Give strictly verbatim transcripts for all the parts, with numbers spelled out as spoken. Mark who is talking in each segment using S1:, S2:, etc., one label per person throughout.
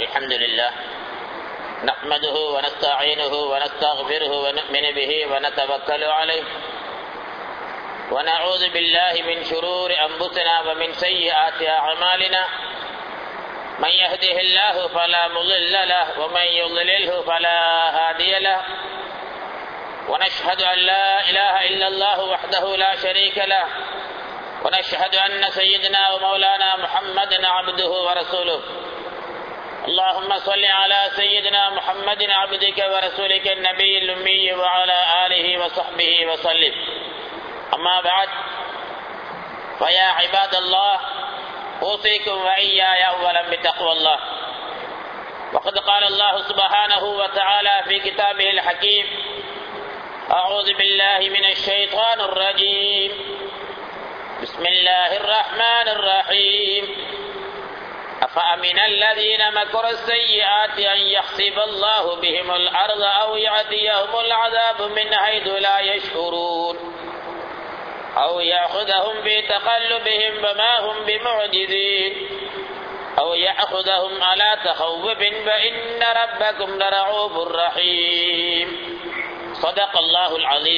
S1: الحمد لله نحمده ونستعينه ونستغفره ونؤمن به ونتوكل عليه ونعوذ بالله من شرور أنفسنا ومن سيئات أعمالنا من يهده الله فلا مضل له ومن يضلله فلا هادي له ونشهد أن لا إله إلا الله وحده لا شريك له ونشهد أن سيدنا ومولانا محمدا عبده ورسوله اللهم صل على سيدنا محمد عبدك ورسولك النبي الأمي وعلى آله وصحبه وسلم أما بعد فيا عباد الله أوصيكم وإياي أولا بتقوى الله وقد قال الله سبحانه وتعالى في كتابه الحكيم أعوذ بالله من الشيطان الرجيم بسم الله الرحمن الرحيم أفأمن الذين مكروا السيئات أن يخسف الله بهم الأرض أو يأتيهم العذاب من حيث لا يشعرون أو يأخذهم بتقلبهم فما هم بمعجزين أو يأخذهم على تخوف فإن ربكم لرؤوف رحيم صدق الله العظيم.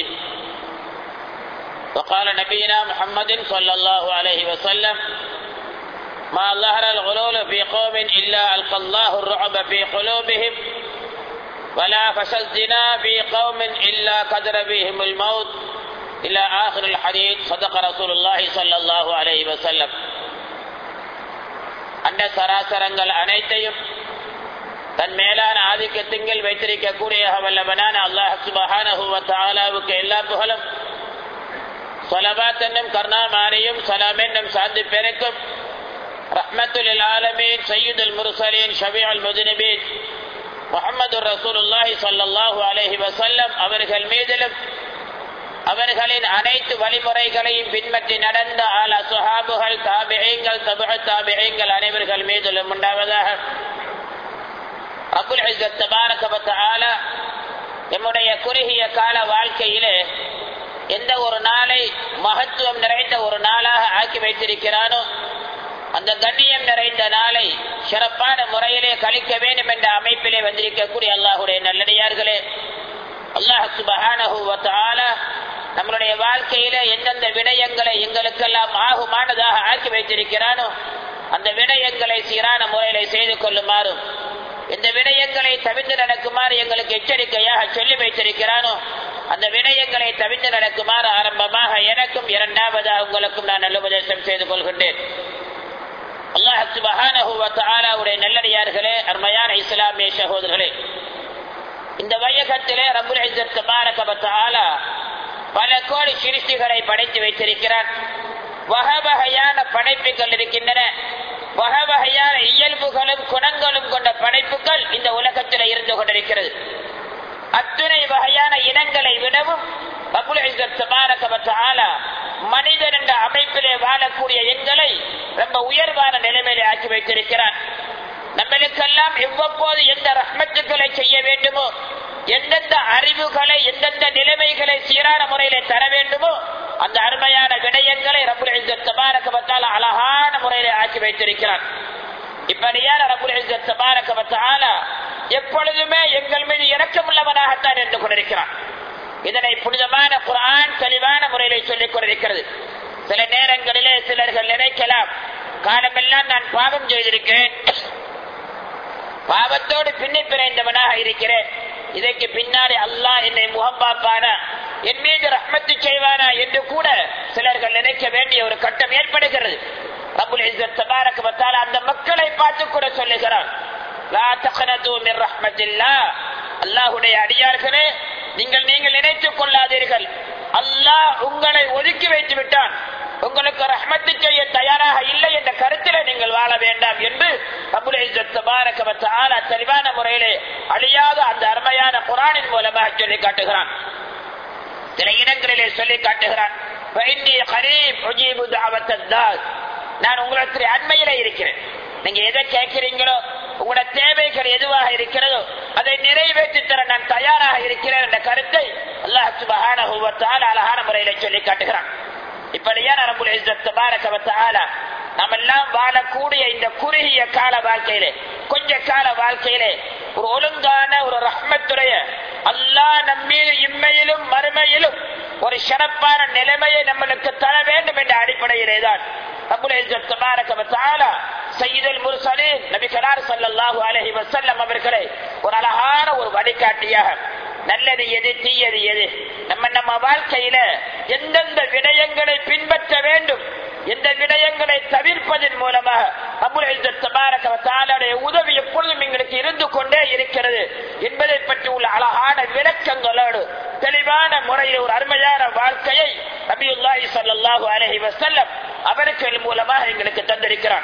S1: وقال نبينا محمد صلى الله عليه وسلم ما ظهر الغلول في قوم إلا ألقى الله الرعب في قلوبهم ولا فشى الزنا في قوم إلا قدر بهم الموت إلى آخر الحديث. صدق رسول الله صلى الله عليه وسلم. அந்த சராசரங்கள் அனைத்தையும் தன் மேலான ஆதிக்கத்திங்கள் வைத்திருக்கக்கூடிய வல்லவனான அல்லாஹ் சுப்ஹானஹு வ தஆலாவுக்கு எல்லா புகழும் ஸலவாத் என்னும் கருணாமழையும் சலாம் என்னும் சாந்தி பெருக்கும் ரஹ்மத்துல் லில் ஆலமீன் சய்யிதுல் முர்சலீன் ஷஃபீஉல் முذنبீன் முஹம்மதுர் ரசூலுல்லாஹி ஸல்லல்லாஹு அலைஹி வஸல்லம் அவர்கள் மீதிலும் அவர்களின் அனைத்து வழிமுறைகளையும் பின்பற்றி நடந்த ஆல சுஹாபுகள் தாபிஈன்கள் தபுஉ தாபிஈன்கள் அனைவர்கள் மீதிலும் உண்டாவதாக. ரப்புல் இஸ்ஸத் தபாரக வ தஆலா நம்முடைய குறுகிய கால வாழ்க்கையிலே எந்த ஒரு நாளை மகத்துவம் நிறைந்த ஒரு நாளாக ஆக்கி வைத்திருக்கிறானோ அந்த கண்ணியம் நிறைந்த நாளை சிறப்பான முறையிலே கழிக்க வேண்டும் என்ற அமைப்பிலே வந்திருக்கக்கூடிய அல்லாஹ்வுடைய நல்லடியார்களே, அல்லாஹ் சுப்ஹானஹு வ தஆலா நம்மளுடைய வாழ்க்கையில எந்தெந்த விடயங்களை எங்களுக்கெல்லாம் ஆகுமானதாக ஆக்கி வைத்திருக்கிறானோ அந்த விடயங்களை சீரான முறையில செய்து கொள்ளுமாறும் இந்த விடயங்களை தவிர்த்து நடக்குமாறு எங்களுக்கு எச்சரிக்கையாக சொல்லி வைத்திருக்கிறானோ அந்த விடயங்களை தவிர்த்து நடக்குமாறு ஆரம்பமாக எனக்கும் இரண்டாவதாக உங்களுக்கும் நான் நல்ல உபதேசம் செய்து கொள்கின்றேன். அல்லாஹ் சுப்ஹானஹு வ தஆலாவுடைய நல்லடியார்களே, அருமையான இஸ்லாமிய சகோதரர்களே, இந்த வையகத்திலே ரப்புல் இஸ்ஸத் தபாரக வ தஆலா பல கோடி சிருஷ்டிகளை படைத்து வைத்திருக்கிறார். வகை வகையான படைப்புகள் இருக்கின்றன. வகை வகையான இயல்புகளும் குணங்களும் கொண்ட படைப்புகள் இந்த உலகத்தில் இருந்து கொண்டிருக்கிறது. அத்துணை வகையான இனங்களை விடவும் ரப்புல் இஸ்ஸத் தபாரக வ தஆலா மனிதன் என்ற அமைப்பிலே வாழக்கூடிய எங்களை ரொம்ப உயர்வான நிலைமையிலே ஆக்கி வைத்திருக்கிறார். நம்மளுக்கெல்லாம் எவ்வப்போது எந்த ரஹ்மத்துக்களை செய்ய வேண்டுமோ, எந்தெந்த அறிவுகளை எந்தெந்த நிலைமைகளை சீரான முறையிலே தர வேண்டுமோ அந்த அருமையான விடயங்களை ரப்புல் இஸ்ஸத் தபாரக வ தஆலா அழகான முறையிலே ஆக்கி வைத்திருக்கிறார். இப்படியான ரப்புல் இஸ்ஸத் தபாரக வ தஆலா எப்பொழுதுமே எங்கள் மீது இரக்கமுள்ளவனாகத்தான் இருந்து கொண்டிருக்கிறார். இதனை புனிதமான குர்ஆன் தெளிவான முறையிலே சொல்லிக் கொண்டிருக்கிறது. சில நேரங்களிலே சிலர்கள் நினைக்கலாம், காலமெல்லாம் நான் பாவம் செய்திருக்கிறேன், பாவத்தோடு பின்னி பிணைந்தவனாக இருக்கிறேன், இதற்கு பின்னாடி அல்லாஹ் என்னை முகம் பார்ப்பானா, என் மீது ரஹ்மத்து செய்வானா என்று கூட சிலர்கள் நினைக்க வேண்டிய ஒரு கட்டம் ஏற்படுகிறது. ரப்புல் இஸ்ஸத் தபாரக வ தஆலா அந்த மக்களை பார்த்து கூட சொல்லுகிறார், லா தக்னது மின் ரஹ்மத்தில்லாஹ், அல்லாஹ்வுடைய அடியார்களே நீங்கள் நீங்கள் நினைத்துக் கொள்ளாதீர்கள், அல்லாஹ் உங்களை ஒதுக்கி வைத்து விட்டான், உங்களுக்கு ரஹ்மத்து செய்ய தயாராக இல்லை என்ற கருத்திலே நீங்கள் வாழ வேண்டாம் என்று ரப்புல் இஸ்ஸத் தபாரக வ தஆலா தெளிவான முறையிலே அழியாத அந்த அருமையான குர்ஆனின் மூலமாக சொல்லி காட்டுகிறான். சில இடங்களிலே சொல்லி காட்டுகிறான், ஃபஇன்னி கரீப் உஜீபு தஅவத்தத் தாஸ், நான் உங்களுக்கு அண்மையிலே இருக்கிறேன், நீங்க எதை கேட்கிறீங்களோ உங்களோட தேவைகள் எதுவாக இருக்கிறதோ அதை நிறைவேற்றி தர நான் தயாராக இருக்கிறேன் என்ற கருத்தை அல்லாஹ் சுப்ஹானஹு வ தஆலா அழகான முறையிலே சொல்லி காட்டுகிறான். இப்படியான ரப்புல் இஸ்ஸத் தபாரக வ தஆலா நாம் எல்லாம் வாழக்கூடிய இந்த குறுகிய கால வாழ்க்கையிலே, கொஞ்ச கால வாழ்க்கையிலே ஒரு ஒழுங்கான ஒரு ரஹ்மத்துடைய அல்லாஹ் நம்மீது இம்மையிலும் மறுமையிலும் ஒரு சிறப்பான நிலைமையை நம்மளுக்கு தர வேண்டும் என்ற அடிப்படையிலே தான் ரப்புல் இஸ்ஸத் தபாரக வ தஆலா சய்யிதுல் முர்சலீன் நபிகளார் ஸல்லல்லாஹு அலைஹி வஸல்லம் அவர்களை ஒரு அழகான ஒரு வழிகாட்டியாக நல்லது எது தீயது எது நம்ம நம்ம வாழ்க்கையில எந்தெந்த விடயங்களை பின்பற்ற வேண்டும், எந்த விடயங்களை தவிர்ப்பதன் மூலமாக ரப்புல் இஸ்ஸத் தபாரக வ தஆலாவுடைய உதவி எப்பொழுதும் எங்களுக்கு இருந்து கொண்டே இருக்கிறது என்பதை பற்றி உள்ள அழகான விளக்கங்களோடு தெளிவான முறையில் ஒரு அருமையான வாழ்க்கையை நபியுல்லாஹி ஸல்லல்லாஹு அலைஹி வஸல்லம் அவர்கள் மூலமாக எங்களுக்கு தந்திருக்கிறார்.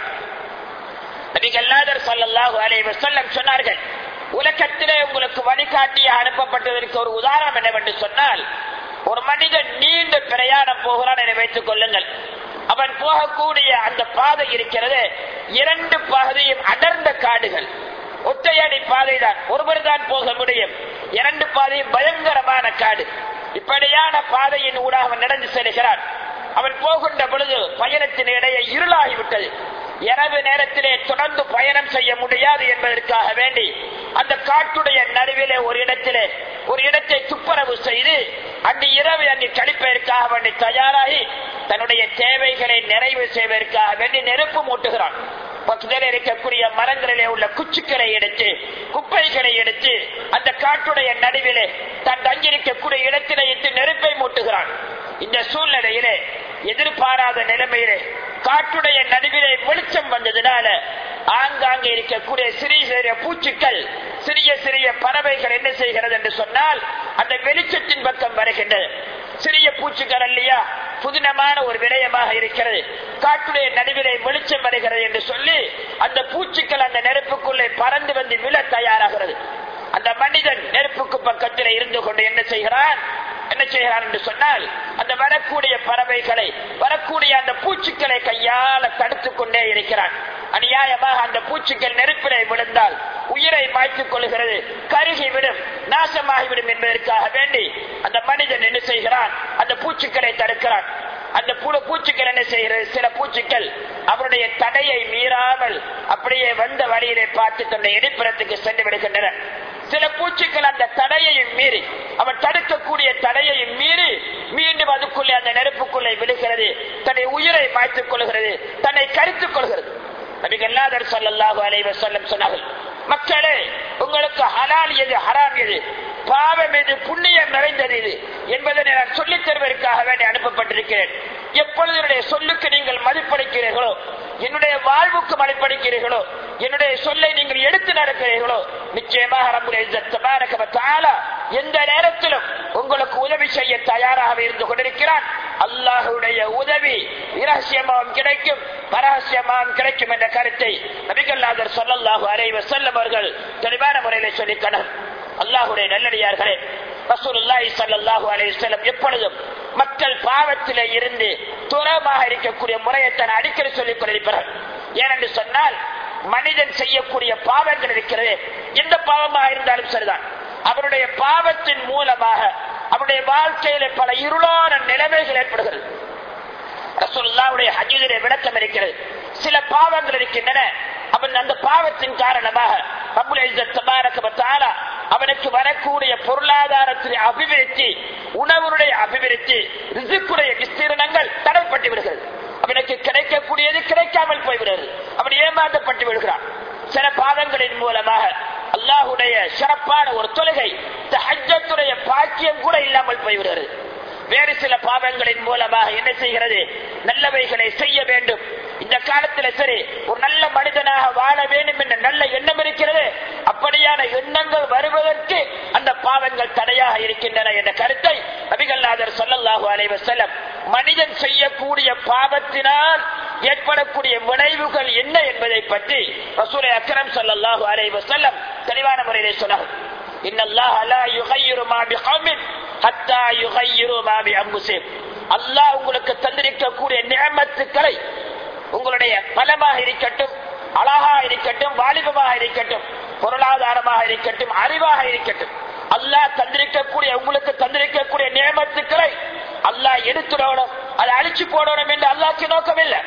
S1: நபிகள் நாயகம் ஸல்லல்லாஹு அலைஹி வஸல்லம் சொன்னார்கள், உலகத்திலே உங்களுக்கு வழிகாட்டியாக அனுப்பப்பட்டதற்கு ஒரு உதாரணம் என்னவென்று சொன்னால், ஒரு மனிதன் நீண்ட பிரயாணம் போகிறான் என வைத்துக் கொள்ளுங்கள். அவன் போகக்கூடிய அந்த பாதை இருக்கிறது, இரண்டு பாதையும் அடர்ந்த காடுகள், ஒற்றையடி பாதை தான், ஒருவர் தான் போக முடியும். இரண்டு பாதையும் பயங்கரமான காடு. இப்படியான பாதையின் ஊடாக அவன் நடந்து செல்கிறான். அவன் போகின்ற பொழுது பயணத்தின் இடையே இருளாகிவிட்டது. இரவு நேரத்திலே தொடர்ந்து பயணம் செய்ய முடியாது என்பதற்காக வேண்டி அந்த காட்டுடைய நடுவிலே ஒரு இடத்திலே ஒரு இடத்தை துப்புரவு செய்து அன்று இரவு அங்கு கழிப்பதற்காக வேண்டி தயாராகி தன்னுடைய தேவைகளை நிறைவு செய்வதற்காக வேண்டி நெருப்பு மூட்டுகிறான். பக்கத்தில் இருக்கக்கூடிய மரங்களிலே உள்ள குச்சிக்களை எடுத்து குப்பைகளை எடுத்து அந்த காட்டுடைய நடுவிலே தான் தங்கியிருக்கக்கூடிய இடத்திலே இட்டு நெருப்பை மூட்டுகிறான். இந்த சூழ்நிலையிலே எதிர்பாராத நிலைமையிலே காட்டுடைய நடுவிலே வெளிச்சம் வந்ததுனால ஆங்காங்கே இருக்கக்கூடிய சிறிய சிறிய பூச்சிகள் சிறிய சிறிய பறவைகள் என்ன செய்கிறது என்று சொன்னால் அந்த வெளிச்சத்தின் பக்கம் வருகின்றது. சிறிய பூச்சிகள் இல்லையா, புதினமான ஒரு விடயமாக இருக்கிறது. காட்டுடைய நடுவிலே வெளிச்சம் வருகிறது என்று சொல்லி அந்த பூச்சிகள் அந்த நெருப்புக்குள்ளே பறந்து வந்து விழ தயாராகிறது. அந்த மனிதன் நெருப்புக்கு பக்கத்தில் இருந்து கொண்டு என்ன செய்கிறான் என்ன செய்கிறான் என்று சொன்னால் அந்த வரக்கூடிய பறவைகளை வரக்கூடிய அந்த பூச்சிகளை கையால தடுத்துக் கொண்டே இருக்கிறான். அநியாயமாக அந்த பூச்சிகள் நெருப்பிலே விழுந்தால் உயிரை மாய்த்துக் கொள்கிறது, கருகிவிடும், நாசமாகிவிடும் என்பதற்காக வேண்டி அந்த மனிதன் என்ன செய்கிறான், அந்த பூச்சிகளை தடுக்கிறான். அந்த பூச்சிகள் என்ன செய்கிறது, சில பூச்சிகள் அவருடைய தடையை மீறாமல் அப்படியே வந்த வழியிலே பார்த்து தன்னுடைய இடிப்புறத்துக்கு சென்று விடுகின்றன. சில பூச்சிகள் அந்த தடையையும் மீறி அவன் தடுக்கக்கூடிய தடையையும் மீறி மீண்டும் அதுக்குள்ளே அந்த நெருப்புக்குள்ளே விழுகிறது, தன்னை உயிரை மாய்த்துக் கொள்கிறது, தன்னை கரித்துக் கொள்கிறது. நபிகள் நாயகம் ஸல்லல்லாஹு அலைஹி வஸல்லம் சொன்னார்கள், மக்களே உங்களுக்கு ஹலால் எது ஹராம் எது, பாவம் எது புண்ணியம் நிறைந்தது இது என்பதை நான் சொல்லித் தருவதற்காக வேண்டி அனுப்பப்பட்டிருக்கிறேன். எப்பொழுது என்னுடைய சொல்லுக்கு நீங்கள் மதிப்பளிக்கிறீர்களோ, என்னுடைய வாழ்வுக்கு மதிப்பளிக்கிறீர்களோ, என்னுடைய சொல்லை நீங்கள் எடுத்து நடக்கிறீர்களோ, நிச்சயமாக ரப்புல் இஸ்ஸத் தபாரக வ தஆலா எந்த நேரத்திலும் உங்களுக்கு உதவி செய்ய தயாராக இருந்து கொண்டிருக்கிறான். அல்லாஹ்வுடைய உதவி இரகசியமாகவும் கிடைக்கும், பரகசியமாகவும் கிடைக்கும் என்ற கருத்தை நபிகள் நாயகம் ஸல்லல்லாஹு அலைஹி வஸல்லம் அவர்கள் தெளிவான முறையிலே சொல்லித்தனர். அல்லாஹ்வுடைய நல்லடியார்களே, ரசூலுல்லாஹி ஸல்லல்லாஹு அலைஹி வஸல்லம் எப்பொழுதும் மக்கள் பாவத்திலே இருந்து தூரமாக இருக்கக்கூடிய முறையைத்தான் அடிக்கடி சொல்லிக் கொண்டிருப்பார்கள். ஏனென்று சொன்னால் மனிதன் செய்யக்கூடிய பாவங்கள் இருக்கிறது, எந்த பாவமாக இருந்தாலும் சரிதான், அவருடைய பாவத்தின் மூலமாக அவருடைய வாழ்க்கையில பல இருளான நிலைமைகள் ஏற்படுகிறது. ரசூலுல்லாஹ்வுடைய ஹதீஸிலே விளக்கம் இருக்கிறது. சில பாவங்கள் இருக்கின்றன, அவன் அந்த பாவத்தின் காரணமாக ரப்புல் இஸ்ஸத் தபாரக வ தஆலா அவனுக்கு வரக்கூடிய பொருளாதாரத்தின் அபிவிருத்தி, உணவுடைய அபிவிருத்தி, ரிஸ்குடைய விஸ்தீரணங்கள் தடைப்பட்டு விடுகிறது. அவனுக்கு கிடைக்கக்கூடியது கிடைக்காமல் போய்விடுகிறது, அவன் ஏமாற்றப்பட்டு விடுகிறான். சில பாவங்களின் மூலமாக அல்லாஹ்வுடைய சிறப்பான ஒரு தொழுகை, தஹஜ்ஜுடைய பாக்கியம் கூட இல்லாமல் போய்விடுகிறது. வேறு சில பாவங்களின் மூலமாக என்ன செய்கிறது, நல்லவைகளை செய்ய வேண்டும், இந்த காலத்தில் சரி ஒரு நல்ல மனிதனாக வாழ வேண்டும் என்ற நல்ல எண்ணம் இருக்கிறது, அப்படியான எண்ணங்கள் வருவதற்கு அந்த பாவங்கள் தடையாக இருக்கின்றன என்ற கருத்தை நபிகள் நாயகம் ஸல்லல்லாஹு அலைஹி வஸல்லம் மனிதன் செய்யக்கூடிய பாவத்தினால் ஏற்படக்கூடிய விளைவுகள் என்ன என்பதை பற்றி ரசூல் அக்ரம் ஸல்லல்லாஹு அலைஹி வஸல்லம் தெளிவான முறையிலே சொன்னார். இன்னல்லாஹ லா யுகையிரு மா பிகௌமின் ஹத்தா யுகையிரு மா பிஅன்ஃபுஸிஹிம். அல்லாஹ் உங்களுக்கு தந்திருக்கக்கூடிய நிஅமத்துக்களை, உங்களுடைய பலமாக இருக்கட்டும், அழகாக இருக்கட்டும், வாலிபமாக இருக்கட்டும், பொருளாதாரமாக இருக்கட்டும், அறிவாக இருக்கட்டும், அல்லாஹ் தந்திருக்கக்கூடிய உங்களுக்கு தந்திருக்கக்கூடிய நியமத்துக்களை அல்லாஹ் எடுத்துடணும், அதை அழிச்சு போடணும் என்று அல்லாஹ்க்கு நோக்கம் இல்லை.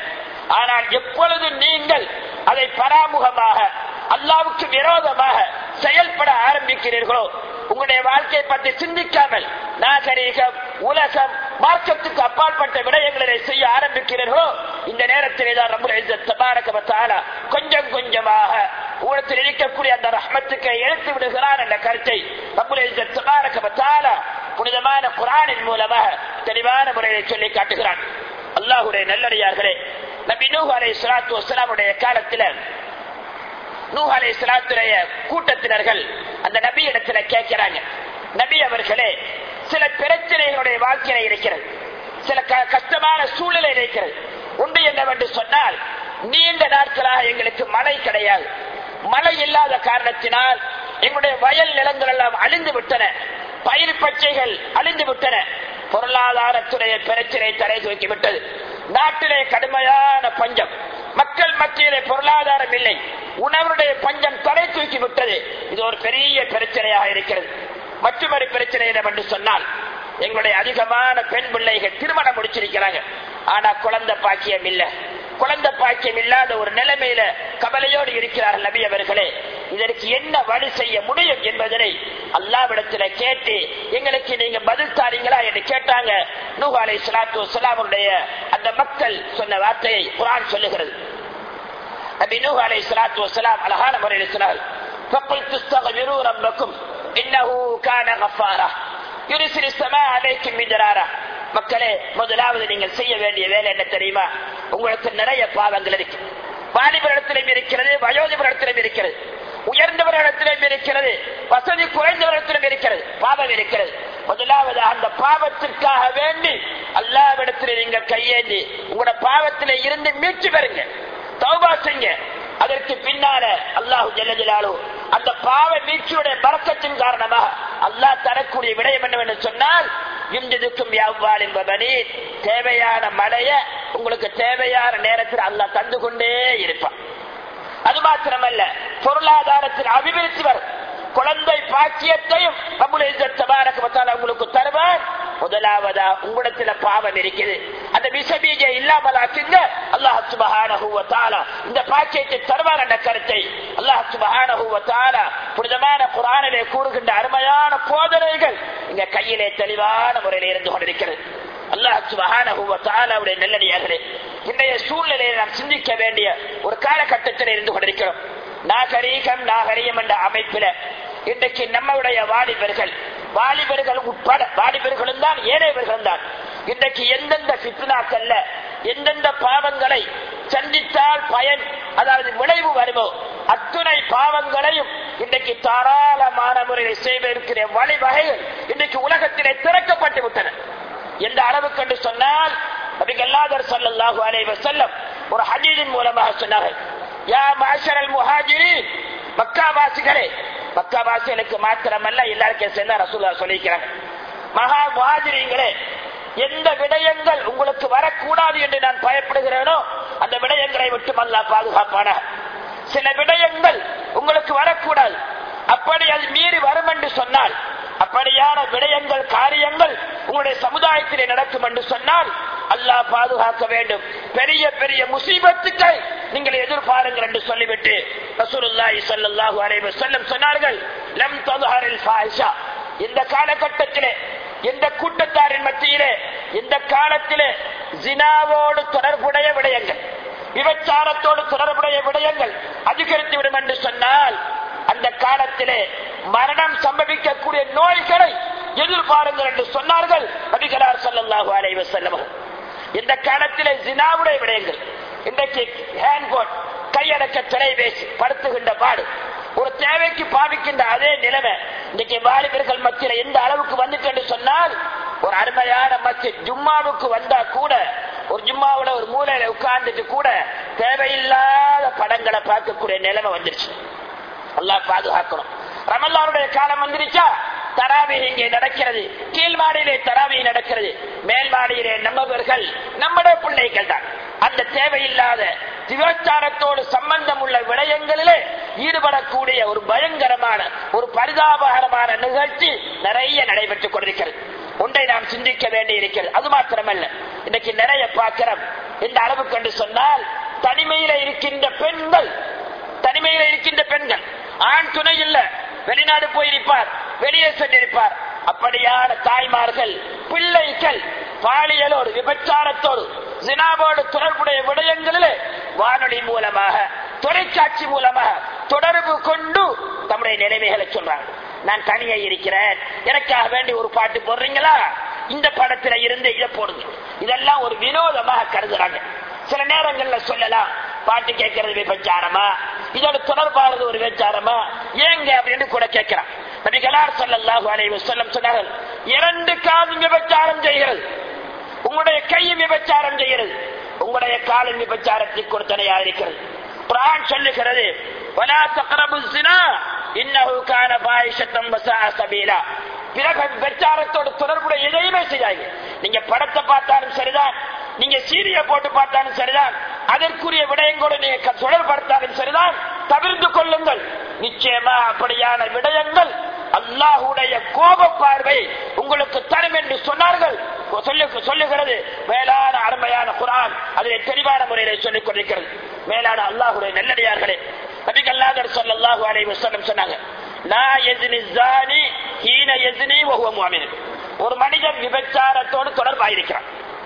S1: ஆனால் எப்பொழுது நீங்கள் அதை பராமுகமாக அல்லாஹ்வுக்கு விரோதமாக செயல்பட ஆரம்பிக்கிறீர்களோ, உங்களுடைய வாழ்க்கையை பற்றி சிந்திக்காமல் நாகரீகம், உலகம், மார்க்கத்துக்கு அப்பாற்பட்ட விடயங்களை செய்ய ஆரம்பிக்கிறீர்களோ, இந்த நேரத்திலே தான் ரப்பல் இஸ்ஸத் தபாரக வ தஆலா கொஞ்சம் கொஞ்சமாக உலகத்தில் இருக்கக்கூடிய அந்த ரஹ்மத்துக்கு எடுத்து விடுகிறார் என்ற கருத்தை ரப்பல் இஸ்ஸத் தபாரக வ தஆலா புனிதமான குர்ஆனின் மூலமாக தெளிவான முறையில் சொல்லி காட்டுகிறான். அல்லாஹ்வுடைய நல்லடியார்களே, நபி நூஹ் அலைஹிஸ்ஸலாத்து வஸ்ஸலாமுடைய காலத்தில் நூஹ் அலைஹிஸ்ஸலாத்துடைய கூட்டத்தினர்கள் அந்த நபி இடத்துல கேட்கிறாங்க, நபி அவர்களே, சில பிரச்சனைகளுடைய வாழ்க்கையில இருக்கிறது, சில கஷ்டமான சூழ்நிலை இருக்கிறது. ஒன்று என்னவென்று சொன்னால், நீண்ட நாட்களாக எங்களுக்கு மழை கிடையாது. மழை இல்லாத காரணத்தினால் எங்களுடைய வயல் நிலங்கள் எல்லாம் அழிந்து விட்டன, பயிர் பச்சைகள் அழிந்து விட்டன. பொருளாதாரத்துடைய பிரச்சனை தலை தூக்கிவிட்டது. நாட்டிலே கடுமையான பஞ்சம், மக்கள் மத்தியிலே பொருளாதாரம் இல்லை, உணவுடைய பஞ்சம் தலை தூக்கி விட்டது. இது ஒரு பெரிய பிரச்சனையாக இருக்கிறது. மற்றொரு பிரச்சனை என்னவென்று சொன்னால், எங்களுடைய அதிகமான பெண் பிள்ளைகள் திருமணம் முடிச்சிருக்கிறாங்க, ஆனா குழந்தை பாக்கியம் இல்ல. குழந்தை பாக்கியம் இல்லாத ஒரு நிலைமையில கவலையோடு இருக்கிறார்கள் நபி அவர்களே. இதற்கு என்ன வழி செய்ய முடியும் என்பதனை அல்லாஹ்விடத்துல கேட்டு எங்களுக்கு நீங்க பதில் தாரீங்களா என்று கேட்டாங்க. நூஹ் அலைஹிஸ்ஸலாத்து வஸ்ஸலாமுடைய அந்த மக்கள் சொன்ன வார்த்தையை குர்ஆன் சொல்லுகிறது. நபி நூஹ் அலைஹிஸ்ஸலாத்து வஸ்ஸலாம் அழகான முறையில் சொன்னார்கள், فَقُلْتُ اسْتَغْفِرُوا رَبَّكُمْ إِنَّهُ كَانَ غَفَّارًا يُرْسِلُ السَّمَاءَ عَلَيْكُم مِّدْرَارًا. மக்களே, முதலாவது நீங்கள் செய்ய வேண்டிய வேலை என்ன தெரியுமா? உங்களுக்கு நிறைய பாவங்கள் இருக்கு. வாலிபரிடத்திலும் இருக்கிறது, வயோதிபரிடத்திலும் இருக்கிறது, உயர்ந்தவரிடத்திலும் இருக்கிறது, வசதி குறைந்தவரிடத்திலும் இருக்கிறது, பாவம் இருக்கிறது. முதலாவது அந்த பாவத்திற்காக வேண்டி அல்லாஹ்விடத்தில் நீங்க கையேந்தி உங்களோட பாவத்திலே இருந்து மீட்சி பெறுங்க, தௌபா செய்யுங்க. அதற்கு பின்னால அல்லாஹு ஜல்ல ஜலாலுஹு அந்த பாவ மீட்சியுடைய பரக்கத்தின் காரணமாக அல்லாஹ் தரக்கூடிய விடயம் என்னவென்று சொன்னால், இம்திதுக்கும் யாவ்வாலின் வபனீன், தேவையான மழைய உங்களுக்கு தேவையான நேரத்தில் அல்லாஹ் தந்து கொண்டே இருப்பான். அது மாத்திரமல்ல, பொருளாதாரத்தில் அபிவிருத்தி வரும், குழந்தை பாக்கியத்தையும் ரப்பல் இஸ்ஸத் தபாரக வ தஆலா உங்களுக்கு தருவான். முதலாவதா உங்களிடத்துல பாவம் இருக்குது, அந்த விஷபீஜ இல்லாமல் ஆக்குங்க, அல்லாஹ் சுப்ஹானஹு வ தஆலா இந்த பாக்கியத்தை தருவார் என்ற கருத்தை அல்லாஹ் சுப்ஹானஹு வ தஆலா புனிதமான குர்ஆனிலே கூறுகின்ற அருமையான போதனைகள் இங்க கையிலே தெளிவான முறையில் இருந்து கொண்டிருக்கிறது. அல்லாஹ் சுப்ஹானஹு வ தஆலாவுடைய நல்லடியார்களே, இன்றைய சூழ்நிலையை நாம் சிந்திக்க வேண்டிய ஒரு காலகட்டத்தில் இருந்து கொண்டிருக்கிறோம். நாகரீகம் நாகரீகம் என்ற அமைப்பில இன்றைக்கு நம்முடைய வாலிபர்கள் வாலிபர்கள் உட்பட வாலிபர்களும் தான் ஏழைவர்களும் தான் இன்றைக்கு எந்தெந்த ஃபித்னாக்கள்ல எந்தெந்த பாவங்களை சந்தித்தால் பயன், அதாவது விளைவு வருமோ அத்துணை பாவங்களையும் இன்றைக்கு தாராளமான முறையில் செய்வதற்கிற வழிவகைகள் இன்றைக்கு உலகத்திலே திறக்கப்பட்டு விட்டன. எந்த அளவுக்கு என்று சொன்னால், நபிகள் ஸல்லல்லாஹு அலைஹி வஸல்லம் ஒரு ஹதீஸின் மூலமாக சொன்னார்கள், யா மஅஷரல் முஹாஜிரீன், மக்காவாசிகளே, மக்காவாசிகளுக்கு மாத்திரமல்ல எல்லாருக்கும் சேர்ந்தா ரசூலுல்லாஹ் சொல்லிக்கிறாங்க, மகா முஹாஜிரீன்களே, எந்த விடயங்கள் உங்களுக்கு வரக்கூடாது என்று நான் பயப்படுகிறேனோ அந்த விடயங்களை விட்டு அல்லாஹ் பாதுகாப்பான. சில விடயங்கள் உங்களுக்கு வரக்கூடாது, அப்படி அது மீறி வரும் என்று சொன்னால், அப்படியான விடயங்கள் காரியங்கள் உங்களுடைய சமுதாயத்திலே நடக்கும் என்று சொன்னால் அல்லாஹ் பாதுகாக்க வேண்டும். பெரிய பெரிய முசீபத்துக்கள் நீங்கள் எதிர்பாருங்கள் என்று சொல்லிவிட்டு ரசூலுல்லாஹி ஸல்லல்லாஹு அலைஹி வஸல்லம் சொன்னார்கள், லம் தظهرல் ஃபாஹிஷா, இந்த காலகட்டத்திலே எந்த கூட்டத்தாரின் மத்தியிலே எந்த காலத்திலே ஜினாவோடு தொடர்புடைய விடயங்கள், விபச்சாரத்தோடு தொடர்புடைய விடயங்கள் அதிகரித்து விடும் என்று சொன்னால் அந்த காலத்திலே மரணம் சம்பவிக்கக்கூடிய நோய்களை எதிர்பாருங்கள் என்று சொன்னார்கள் நபிகளார் ஸல்லல்லாஹு அலைஹி வஸல்லம். இந்த காலத்திலே ஜினாவுடைய விடயங்கள், இன்றைக்கு ஹேண்ட்போன், கையடக்க தொலைபேசி, படுத்துகின்ற பாடு, ஒரு தேவைக்கு பாவிக்கின்ற அதே நிலைமை இன்றைக்கு வாலிபர்கள் மத்தியில் எந்த அளவுக்கு வந்துட்டு என்று சொன்னால், ஒரு அருமையான மஸ்ஜித் ஜும்மாவுக்கு வந்தா கூட ஒரு ஜும்மாவுல ஒரு மூலையில உட்கார்ந்துட்டு கூட தேவையில்லாத படங்களை பார்க்கக்கூடிய நிலைமை வந்துருச்சு. அல்லாஹ் பாதுகாக்கணும். ரமலானுடைய காலம் வந்துருச்சா, தராவீஹ் இங்கே நடக்கிறது, கீழ் மாடியிலே தராவீஹ் நடக்கிறது, மேல் மாடியிலே நம்மவர்கள் நம்முடைய பிள்ளைகள் தான். அந்த தேவையில்லாத விபச்சாரத்தோடு சம்பந்தம் உள்ள விடயங்களிலே ஈடுபடக்கூடிய ஒரு பயங்கரமான ஒரு பரிதாபகரமான நிகழ்ச்சி நிறைய நடைபெற்றுக் கொண்டிருக்கிறது. ஒன்றை நாம் சிந்திக்க வேண்டி இருக்கிறது. அது மாத்திரமல்ல, இன்னைக்கு நிறைய பார்க்கிறோம். இந்த அளவுக்கு என்று சொன்னால் தனிமையில இருக்கின்ற பெண்கள், தனிமையில இருக்கின்ற பெண்கள், ஆண் துணை இல்ல, வெளிநாடு போயிருப்பார், வெளியே சென்றிருப்பார், அப்படியான தாய்மார்கள் பிள்ளைகள் பாலியலோடு விபச்சாரத்தோடு ஜினாவோடு தொடர்புடைய விடயங்களிலே வானொலி மூலமாக தொலைக்காட்சி மூலமாக தொடர்பு கொண்டு தம்முடைய நிலைமைகளை சொல்றாங்க. நான் தனியே இருக்கிறேன், எனக்காக வேண்டி ஒரு பாட்டு போடுறீங்களா, இந்த படத்துல இருந்து இதை போடுங்க. இதெல்லாம் ஒரு வினோதமாக கருதுறாங்க. சில நேரங்கள்ல சொல்லலாம், பாட்டு கேட்கறது விபச்சாரமா, இதோட தொடர்பானது ஒரு விபச்சாரமா, ஏங்க அப்படின்னு கூட கேட்கிறான். நபிகளார் ஸல்லல்லாஹு அலைஹி வஸல்லம் சொன்னார்கள், இரண்டு காதும் விபச்சாரம் செய்கிறது, உங்களுடைய கையும் விபச்சாரம் செய்கிறது, உங்களுடைய காலும் விபச்சாரத்துக்கு கொடுத்தனையாக இருக்கிறது. குர்ஆன் சொல்லுகிறது, வலா தக்ரபுஸ் ஸினா இன்னஹு கான ஃபாஹிஷத்தன் வஸாஅ சபீலா. பிறகு விபச்சாரத்தோடு தொடர்புடைய எதையுமே செய்யாதீங்க. நீங்க படத்தை பார்த்தாலும் சரிதான், நீங்க சீரிய போட்டு பார்த்தாலும் சரிதான், அதற்குரிய விடயங்களோடு நீங்க தொடர்படுத்தாலும் சரிதான், தவிர்த்து கொள்ளுங்கள். நிச்சயமா அப்படியான விடயங்கள் அல்லாஹ்வுடைய கோப பார்வை உங்களுக்கு தரும் என்று சொன்னார்கள். சொல்லுகிறது மேலான அருமையான குர்ஆன் அதிலே தெளிவான முறையில் சொல்லிக் கொண்டிருக்கிறது. மேலான அல்லாஹ்வுடைய நல்லடியார்களே, நபிகள் ஸல்லல்லாஹு அலைஹி வஸல்லம் சொன்னாங்க, லா யஸ்னி ஸானி ஹீன யஸ்னி வஹுவ முஃமின். ஒரு மனிதன் விபச்சாரத்தோடு தொடர்பாயிருக்கிறான்,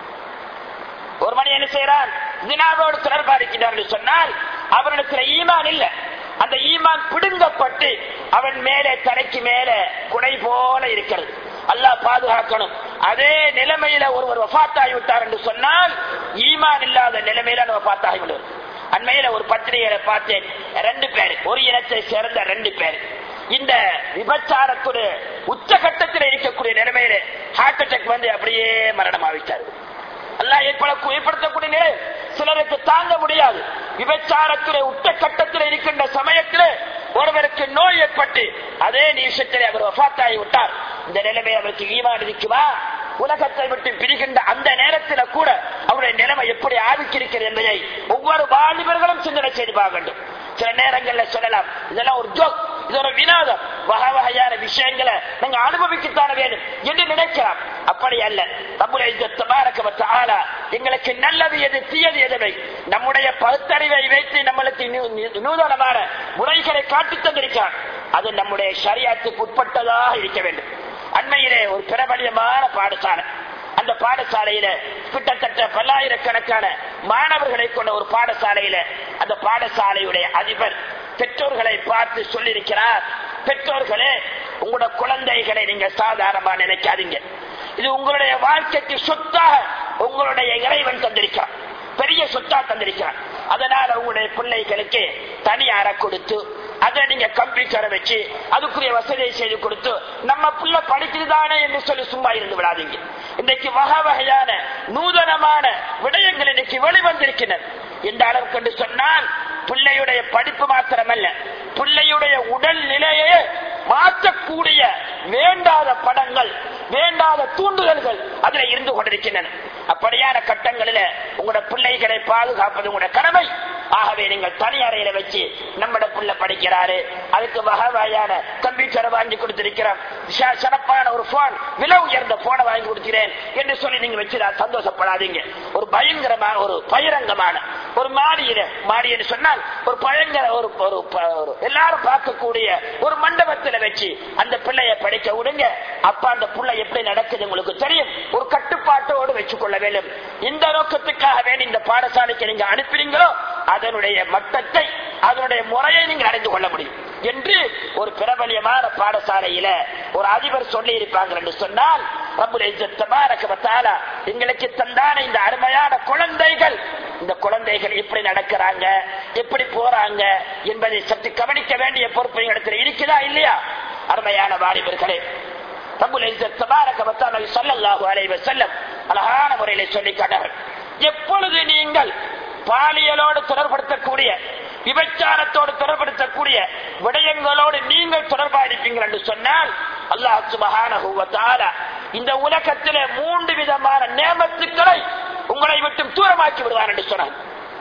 S1: ஒரு மனிதன் என்ன செய்யறான், ஜினாவோடு தொடர்பாயிருக்கிறான் என்று சொன்னால் அவனிடத்தில் ஈமான் இல்லை. அந்த ஈமான் பிடுங்கப்பட்டு அவன் மேலே தலைக்கு மேலே குடை போல இருக்கிறது. அல்லாஹ் பாதுகாக்கணும். அதே நிலைமையில ஒருவர் வஃபாத்தாகி விட்டார் என்று சொன்னால் ஈமான் இல்லாத நிலைமையில வஃபாத்தாகி விடுவார். அண்மையில ஒரு பத்திரிகையில பார்த்தேன், ரெண்டு பேர், ஒரு இனத்தை சேர்ந்த ரெண்டு பேர் இந்த விபச்சாரத்துடைய உச்சகட்டத்தில் இருக்கக்கூடிய நிலைமையில ஹார்ட் அட்டாக் வந்து அப்படியே மரணம் ஆவிட்டார். அல்லாஹ் ஏற்படுத்தக்கூடிய நிலை சிலருக்கு தாங்க முடியாது. விபச்சாரத்துடைய உச்சகட்டத்தில் இருக்கின்ற சமயத்தில் ஒருவருக்கு நோய் ஏற்பட்டு அதே நிமிஷத்திலே அவர் வஃபாத்தாகி விட்டார். இந்த நிலைமை அவருக்கு ஈமான் இருக்குமா? உலகத்தை விட்டு பிரிகின்ற அந்த நேரத்தில் கூட அவருடைய நிலைமை எப்படி ஆதிக்கிறது என்பதை ஒவ்வொரு வாலிபர்களும் சிந்தனை செய்து பார்க்க வேண்டும். சில நேரங்களில் சொல்லலாம், இதெல்லாம் ஒரு ஜோக், இது ஒரு வினோதம், வகை வகையான விஷயங்களை நாங்க அனுபவிக்கத்தான வேண்டும் என்று நினைக்கலாம். அப்படி அல்ல. ரப்புல் இஸ்ஸத் தபாரக வ தஆலா எங்களுக்கு நல்லது எது தீயது எதுவை நம்முடைய பகுத்தறிவை வைத்து நம்மளுக்கு நூதனமான முறைகளை காட்டித் தந்திருக்கிறார். அது நம்முடைய ஷரியத்துக்கு உட்பட்டதாக இருக்க வேண்டும். அண்மையிலே ஒரு பிரபலியமான பாடசாலை, அந்த பாடசாலையில கிட்டத்தட்ட பல்லாயிரக்கணக்கான மாணவர்களை கொண்ட ஒரு பாடசாலையில அந்த பாடசாலையுடைய அதிபர் பெற்றோர்களை பார்த்து சொல்லியிருக்கிறார், பெற்றோர்களே உங்களோட குழந்தைகளை நீங்க சாதாரணமா நினைக்காதீங்க, இது உங்களுடைய வாழ்க்கைக்கு சொத்தாக உங்களுடைய இறைவன் தந்திருக்கிறார், பெரிய சொத்தா தந்திருக்கிறார். அதனால உங்களுடைய பிள்ளைகளுக்கு தனி அறை கொடுத்து அதை நீங்க கம்ப்யூட்டரை வச்சு அதுக்குரிய வசதியை செய்து கொடுத்து நம்ம பிள்ளை படிக்குதுதானே என்று சொல்லி சும்மா இருந்து விடாதீங்க. இன்றைக்கு வகை வகையான நூதனமான விடயங்கள் இன்னைக்கு வெளிவந்திருக்கின்றன. எந்த அளவுக்கு என்று சொன்னால் பிள்ளையுடைய படிப்பு மாத்திரமல்ல, பிள்ளையுடைய உடல் நிலையை மாற்றக்கூடிய வேண்டாத படங்கள், வேண்டாத தூண்டுதல்கள் அதில் இருந்து கொண்டிருக்கின்றன. அப்படியான கட்டங்களில் உங்களோட பிள்ளைகளை பாதுகாப்பது உங்களோட கடமை. ஆகவே நீங்கள் தனி அறையில வச்சு நம்மட பிள்ளை படிக்கிறாரு, அதுக்கு வகையான கம்ப்யூட்டரை வாங்கி கொடுத்திருக்கிறோம், சிறப்பான ஒரு போன், விலை உயர்ந்த போனை வாங்கி கொடுக்கிறேன் என்று சொல்லி நீங்க வச்சு சந்தோஷப்படாதீங்க. ஒரு பயங்கரமான ஒரு பகிரங்கமான ஒரு மாடியில, மாடின்னு சொன்னால் ஒரு பயங்கர ஒரு எல்லாரும் பார்க்கக்கூடிய ஒரு மண்டபத்தில் வச்சு அந்த பிள்ளைய படிக்க விடுங்க. அப்ப அந்த பிள்ளை எப்படி நடக்குது உங்களுக்கு தெரியும். ஒரு கட்டுப்பாட்டோடு வச்சுக் கொள்ள வேண்டும். இந்த நோக்கத்துக்காக வேண்டி இந்த பாடசாலைக்கு நீங்க அனுப்பினீங்களோ அதனுடைய மட்டத்தை, அதனுடைய முறையை நீங்கள் அறிந்து கொள்ள முடியும் என்று ஒரு பிரபலியமான பாடசாலையில ஒரு அதிபர் சொல்லி இருப்பாங்க என்று சொன்னால், ரப்புல் இஸ்ஸத் தபாரக வ தஆலா எங்களுக்கு தந்தான இந்த அருமையான குழந்தைகள், இந்த குழந்தைகள் எப்படி நடக்கிறாங்க, எப்படி போறாங்க என்பதை சற்று கவனிக்க வேண்டிய பொறுப்பு இடத்தில் இருக்குதா இல்லையா? அருமையான வாலிபர்களே, ரப்புல் இஸ்ஸத் தபாரக வ தஆலா ஸல்லல்லாஹு அலைஹி வஸல்லம் அழகான முறையிலே சொல்லி காட்டார்கள், எப்பொழுது நீங்கள் பாலியலோடு தொடர்படுத்தக்கூடிய, விபச்சாரத்தோடு தொடர்படுத்தக்கூடிய விடயங்களோடு நீங்கள் தொடர்பாக இருப்பீங்கள் என்று சொன்னால் அல்லாஹ் சுப்ஹானஹு வ தஆலா இந்த உலகத்திலே மூன்று விதமான நேமத்துக்களை உங்களை விட்டு தூரமாக்கி விடுவார் என்று சொன்னார்.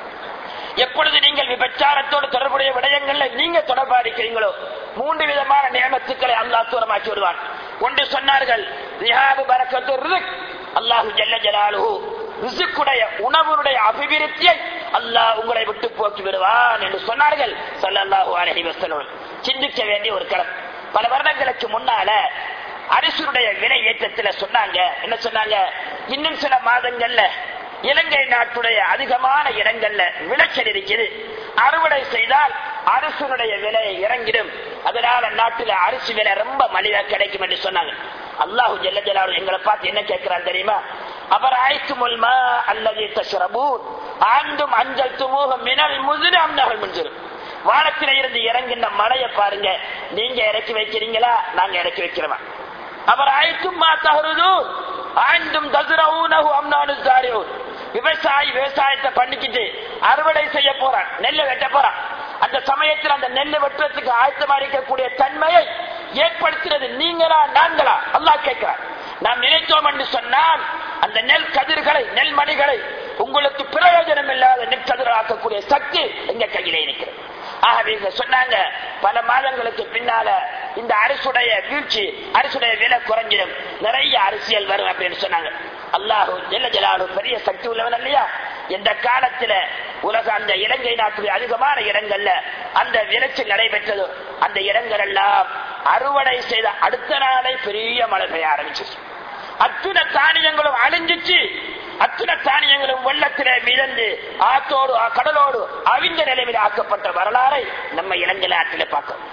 S1: எப்பொழுது நீங்கள் விபச்சாரத்தோடு தொடர்புடைய விடயங்கள்ல நீங்க தொடர்பாக இருக்கிறீங்களோ மூன்று விதமான நேமத்துக்களை அல்லாஹ் தூரமாக்கி விடுவார். ஒன்று சொன்னார்கள், ரிஹாபு பரக்கத்து ரிஸ்க், அல்லாஹு ஜல்ல ஜலாலுஹு ரிஸ்குடைய உணவுடைய அபிவிருத்தியை அல்லாஹ் உங்களை விட்டு போக்கி விடுவான் என்று சொன்னார்கள் ஸல்லல்லாஹு அலைஹி வஸல்லம். சிந்திக்க வேண்டிய ஒரு களம். பல வருடங்களுக்கு முன்னால அரிசியுடைய விலை ஏற்றத்தில் சொன்னாங்க. என்ன சொன்னாங்க? இன்னும் சில மாதங்கள்ல இலங்கை நாட்டுடைய அதிகமான இடங்கள்ல விளைச்சல் இருக்குது, அறுவடை செய்தால் அரிசியுடைய விலை இறங்கிடும், அதனால நாட்டுல அரிசி விலை ரொம்ப மலிவா கிடைக்கும் என்று சொன்னாங்க. அல்லாஹு ஜல்ல ஜலாலுஹு எங்களை பார்த்து என்ன கேட்கிறார் தெரியுமா? அவர் ஆய்த்துமுல் மா அல்லதி தஷ்ரபூன் ஆண்டும் அஞ்சல்துமூஹு மினல் முஸ்ரி அம் நஹல் முன்சிர். வானத்தில இருந்து இறங்கின மழையை பாருங்க, நீங்க இறக்கி வைக்கிறீங்களா நாங்க இறக்கி வைக்கிறோமா? அவர் ஆய்த்தும் மா தஹ்ருதூன் ஆண்டும் தஸ்ரஊனஹு அம் நஹனு ஸாரிஊன். விவசாயி விவசாயத்தை பண்ணிக்கிட்டு அறுவடை செய்ய போறான், நெல்லை வெட்ட போறான். அந்த சமயத்தில் அந்த நெல்லை வெட்டுறதுக்கு ஆயத்தமா இருக்கக்கூடிய தன்மையை ஏற்படுத்துறது நீங்களா நாங்களா? அல்லாஹ் கேட்கிறார். நாம் நினைத்தோம் என்று சொன்னால் அந்த நெல் கதிர்களை நெல் மணிகளை உங்களுக்கு பிரயோஜனம் இல்லாத நெற்கதிராக்கக்கூடிய சக்தி எங்க கையில இருக்கிறது. ஆகவே சொன்னாங்க பல மாதங்களுக்கு பின்னால இந்த அரிசுடைய வீழ்ச்சி, அரிசுடைய விலை குறைஞ்சிடும், நிறைய அரசியல் வரும் அப்படின்னு சொன்னாங்க. அல்லாஹு ஜல்ல ஜலாலுஹு பெரிய சக்தி உள்ளவன் இல்லையா? எந்த காலத்துல உலக அந்த இலங்கை நாட்டுடைய அதிகமான இடங்கள்ல அந்த விளைச்சல் நடைபெற்றது, அந்த இடங்கள் எல்லாம் அறுவடை செய்த அடுத்த நாளை பெரிய மழை பெய்ய ஆரம்பிச்சிச்சு. அத்துணை தானியங்களும் அழிஞ்சிச்சு, அத்துணை தானியங்களும் வெள்ளத்திலே மிதந்து ஆத்தோடு கடலோடு அவிந்த நிலையில் ஆக்கப்பட்ட வரலாறை நம்ம இலங்கை நாட்டில பார்க்கிறோம்.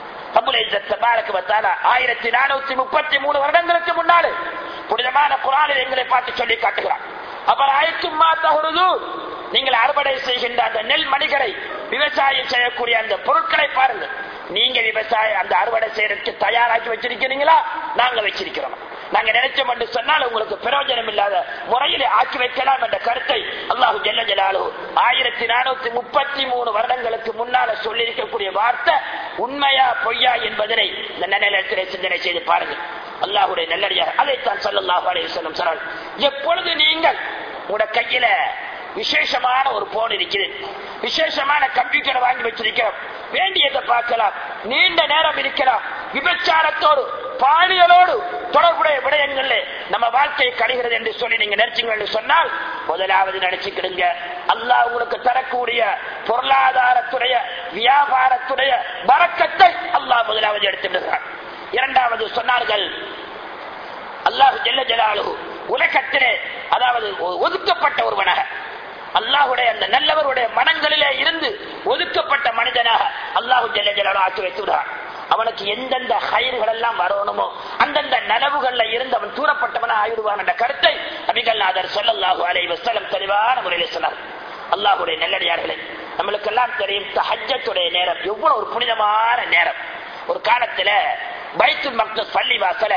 S1: ஆயிரத்தி நானூத்தி முப்பத்தி மூணு வருடங்களுக்கு முன்னாலே புனிதமான குர்ஆனில் எங்களை பார்த்து சொல்லி காட்டுகிறார். அவர் ஆயத்தும்மா தஹ்ருது, நீங்கள் அறுவடை செய்கின்ற அந்த நெல் மணிகளை விவசாயம் செய்யக்கூடிய அந்த பொருட்களை பாருங்க. நீங்க விவசாயம் அந்த அறுவடை செய்யறதுக்கு தயாராக்கி வச்சிருக்கிறீங்களா? நாங்க வச்சிருக்கிறோம். நாங்க நினைச்சோம் என்று சொன்னால் உங்களுக்கு பிரயோஜனம் இல்லாத முறையில் ஆக்கி வைக்கலாம் என்ற கருத்தை அல்லாஹு ஜல்ல ஜலாலுஹு ஆயிரத்தி நானூத்தி முப்பத்தி மூணு வருடங்களுக்கு முன்னால சொல்லி இருக்கக்கூடிய வார்த்தை உண்மையா பொய்யா என்பதனை இந்த நிலையத்திலே சிந்தனை செய்து பாருங்க. அல்லாஹுடைய நல்லடியார் அதைத்தான் ஸல்லல்லாஹு அலைஹி வஸல்லம் சொன்னார். எப்பொழுது நீங்கள் உங்களோட கையில விசேஷமான ஒரு போன் இருக்குது, விசேஷமான கம்ப்யூட்டர் வாங்கி வச்சிருக்கிறோம், வேண்டியதை பார்க்கலாம், நீண்ட நேரம் இருக்கலாம், விபச்சாரத்தோடு பாலியலோடு தொடர்புடைய விடயங்கள்ல நம்ம வாழ்க்கையை கழிகிறது என்று சொல்லி நீங்க நினைச்சீங்க என்று சொன்னால் முதலாவது நினைச்சுக்கிடுங்க, அல்லாஹ் உங்களுக்கு தரக்கூடிய பொருளாதாரத்துடைய வியாபாரத்துடைய பரக்கத்தை அல்லாஹ் முதலாவது எடுத்து விடுகிறார். இரண்டாவது சொன்னார்கள் அல்லாஹ் ஜல்ல ஜலாலுஹு உலகத்திலே அதாவது ஒதுக்கப்பட்ட ஒருவனாக அல்லாஹுடைய அந்த நல்லவருடைய மனங்களிலே இருந்து ஒதுக்கப்பட்ட மனிதனாக அல்லாஹு ஜல்ல ஜலாலுஹு ஆக்கி வைத்து விடுகிறார். அவனுக்கு எந்தெந்த ஹைர்கள் எல்லாம் வரணுமோ அந்தந்த நனவுகள்ல இருந்து அவன் தூரப்பட்டவனா ஆயிடுவான் என்ற கருத்தை நபிகள் நாதர் ஸல்லல்லாஹு அலைஹி வஸல்லம் தெளிவான முறையில் சொன்னார். அல்லாஹுடைய நல்லடியார்களே, நம்மளுக்கு எல்லாம் தெரியும் தஹஜ்ஜுடைய நேரம் எவ்வளவு ஒரு புனிதமான நேரம். ஒரு காலத்துல பைத்துல் மக்தஸ் பள்ளி வாசல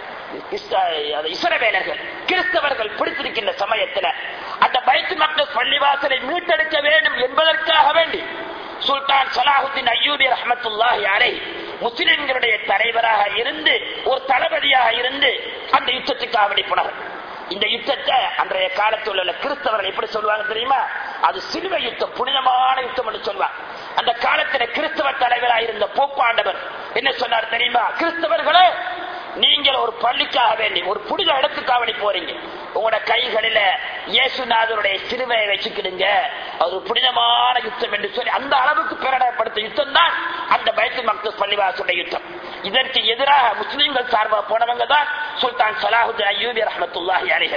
S1: இஸ்ரவேலர்கள் கிறிஸ்தவர்கள் பிடித்திருக்கின்ற சமயத்துல அந்த பைத்துல் மக்தஸ் பள்ளிவாசலை மீட்டெடுக்க வேண்டும் என்பதற்காக வேண்டி சுல்தான் சலாஹுத்தீன் அய்யூபி ரஹ்மத்துல்லாஹி அலைஹி முஸ்லிம்களுடைய தலைவராக இருந்து ஒரு தளபதியாக இருந்து அந்த யுத்தத்துக்காக வேண்டி போனார். இந்த யுத்தத்தை அன்றைய காலத்தில் உள்ள கிறிஸ்தவர்கள் எப்படி சொல்லுவாங்க தெரியுமா? அது சிலுவை யுத்தம், புனிதமான யுத்தம் என்று சொல்வாங்க. அந்த காலத்துல கிறிஸ்தவ தலைவராக இருந்த போப்பாண்டவர் என்ன சொன்னார் தெரியுமா? கிறிஸ்தவர்களே, நீங்கள் ஒரு பள்ளிக்காக வேண்டி ஒரு புனித இடத்துக்காக வேண்டி போறீங்க, உங்களோட கைகளில இயேசுநாதருடைய சிலுவையை வச்சுக்கிடுங்க, அது புனிதமான யுத்தம் என்று சொல்லி அந்த அளவுக்கு பிரகடனப்படுத்த யுத்தம் தான் அந்த பைத்துல் மக்தஸ் பள்ளிவாசலுடைய யுத்தம். இதற்கு எதிராக முஸ்லிம்கள் சார்பாக போனவங்க தான் சுல்தான் சலாஹுத்தீன் அய்யூபி ரஹ்மத்துல்லாஹி அலைஹி.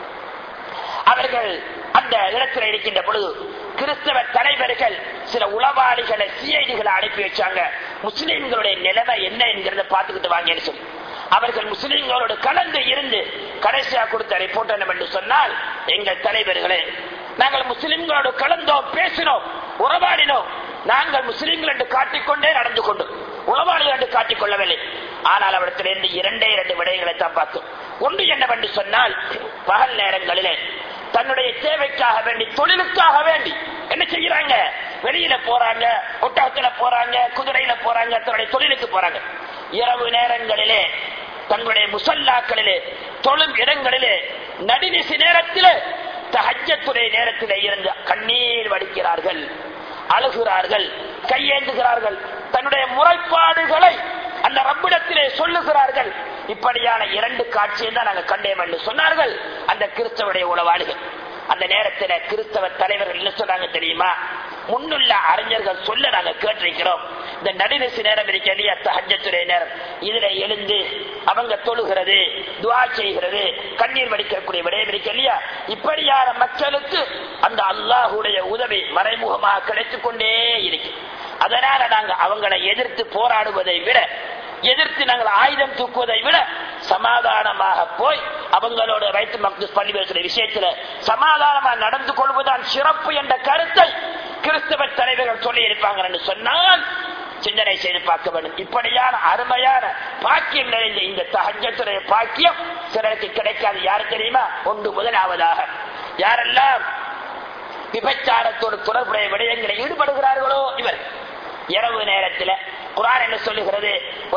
S1: அவர்கள் அந்த இடத்துல இருக்கின்ற பொழுது கிறிஸ்தவ தலைவர்கள் சில உளவாளிகளை சிஐடிகளை அனுப்பி வச்சாங்க, முஸ்லிம்களுடைய நிலைமை என்ன என்கிறத பார்த்துக்கிட்டு வாங்கன்னு சொல்லி. அவர்கள் முஸ்லிம்களோடு கலந்து இருந்து கடைசியா கொடுத்த ரிப்போர்ட் என்னவென்று சொன்னால், எங்கள் தலைவர்களே, நாங்கள் முஸ்லிம்களோடு கலந்தோம், பேசினோம், உறவாடினோம், நாங்கள் முஸ்லிம்கள் என்று காட்டிக்கொண்டே நடந்து கொண்டோம், உறவாளிகள் என்று காட்டிக் கொள்ளவில்லை. ஆனால் அவரிடத்திலிருந்து இரண்டே இரண்டு விடயங்களை தான் பார்த்தோம். ஒன்று என்னவென்று சொன்னால், பகல் நேரங்களிலே தன்னுடைய தேவைக்காக வேண்டி தொழிலுக்காக வேண்டி என்ன செய்யறாங்க? வெளியில போறாங்க, ஒட்டகத்துல போறாங்க, குதிரையில போறாங்க, தன்னுடைய தொழிலுக்கு போறாங்க. இரவு நேரங்களிலே தங்களுடைய முசல்லாக்களிலே தொழும் இடங்களிலே நடுநிசி நேரத்திலே தஹஜ்ஜுடைய நேரத்திலே இருந்து கண்ணீர் வடிக்கிறார்கள், அழுகிறார்கள், கையேந்துகிறார்கள், தன்னுடைய முறைப்பாடுகளை அந்த ரப்பிடத்திலே சொல்லுகிறார்கள். இப்படியான இரண்டு காட்சியை தான் நாங்கள் கண்டேன் என்று சொன்னார்கள் அந்த கிறிஸ்தவருடைய உளவாளிகள். அந்த நேரத்தில் கிறிஸ்தவ தலைவர்கள் என்ன சொன்னாங்க தெரியுமா? முன்னுள்ள அறிஞர்கள் சொல்ல நாங்க கேட்டிருக்கிறோம், இந்த நடுநிசி நேரம் இருக்க இல்லையா, தஹஜ்ஜுடைய நேரம், இதுல எழுந்து அவங்க தொழுகிறது, துஆ செய்கிறது, கண்ணீர் வடிக்கக்கூடிய விடயம் இருக்க இல்லையா, இப்படியான மக்களுக்கு அந்த அல்லாஹுடைய உதவி மறைமுகமாக கிடைத்துக் கொண்டே இருக்கு. அதனால நாங்க அவங்களை எதிர்த்து போராடுவதை விட, எதிர்த்து நாங்கள் ஆயுதம் தூக்குவதை விட சமாதானமாக போய் அவங்களோட ரைத்து மக்தூஸ் பள்ளி பேசுகிற விஷயத்துல சமாதானமாக நடந்து கொள்வதுதான் சிறப்பு என்ற கருத்தை கிறிஸ்தவ தலைவர்கள் சொல்லி இருப்பாங்க என்று சொன்னால் சிந்தனை செய்து பார்க்க வேண்டும். இப்படியான அருமையான பாக்கியம் நிறைந்த இந்த தஹஜ்ஜுடைய பாக்கியம் சிலருக்கு கிடைக்காது. யாரு தெரியுமா? ஒன்று முதலாவதாக யாரெல்லாம் விபச்சாரத்தோடு தொடர்புடைய விடயங்களை ஈடுபடுகிறார்களோ இவர் இரவு நேரத்தில் குர்ஆன் என்ன சொல்லுகிறது?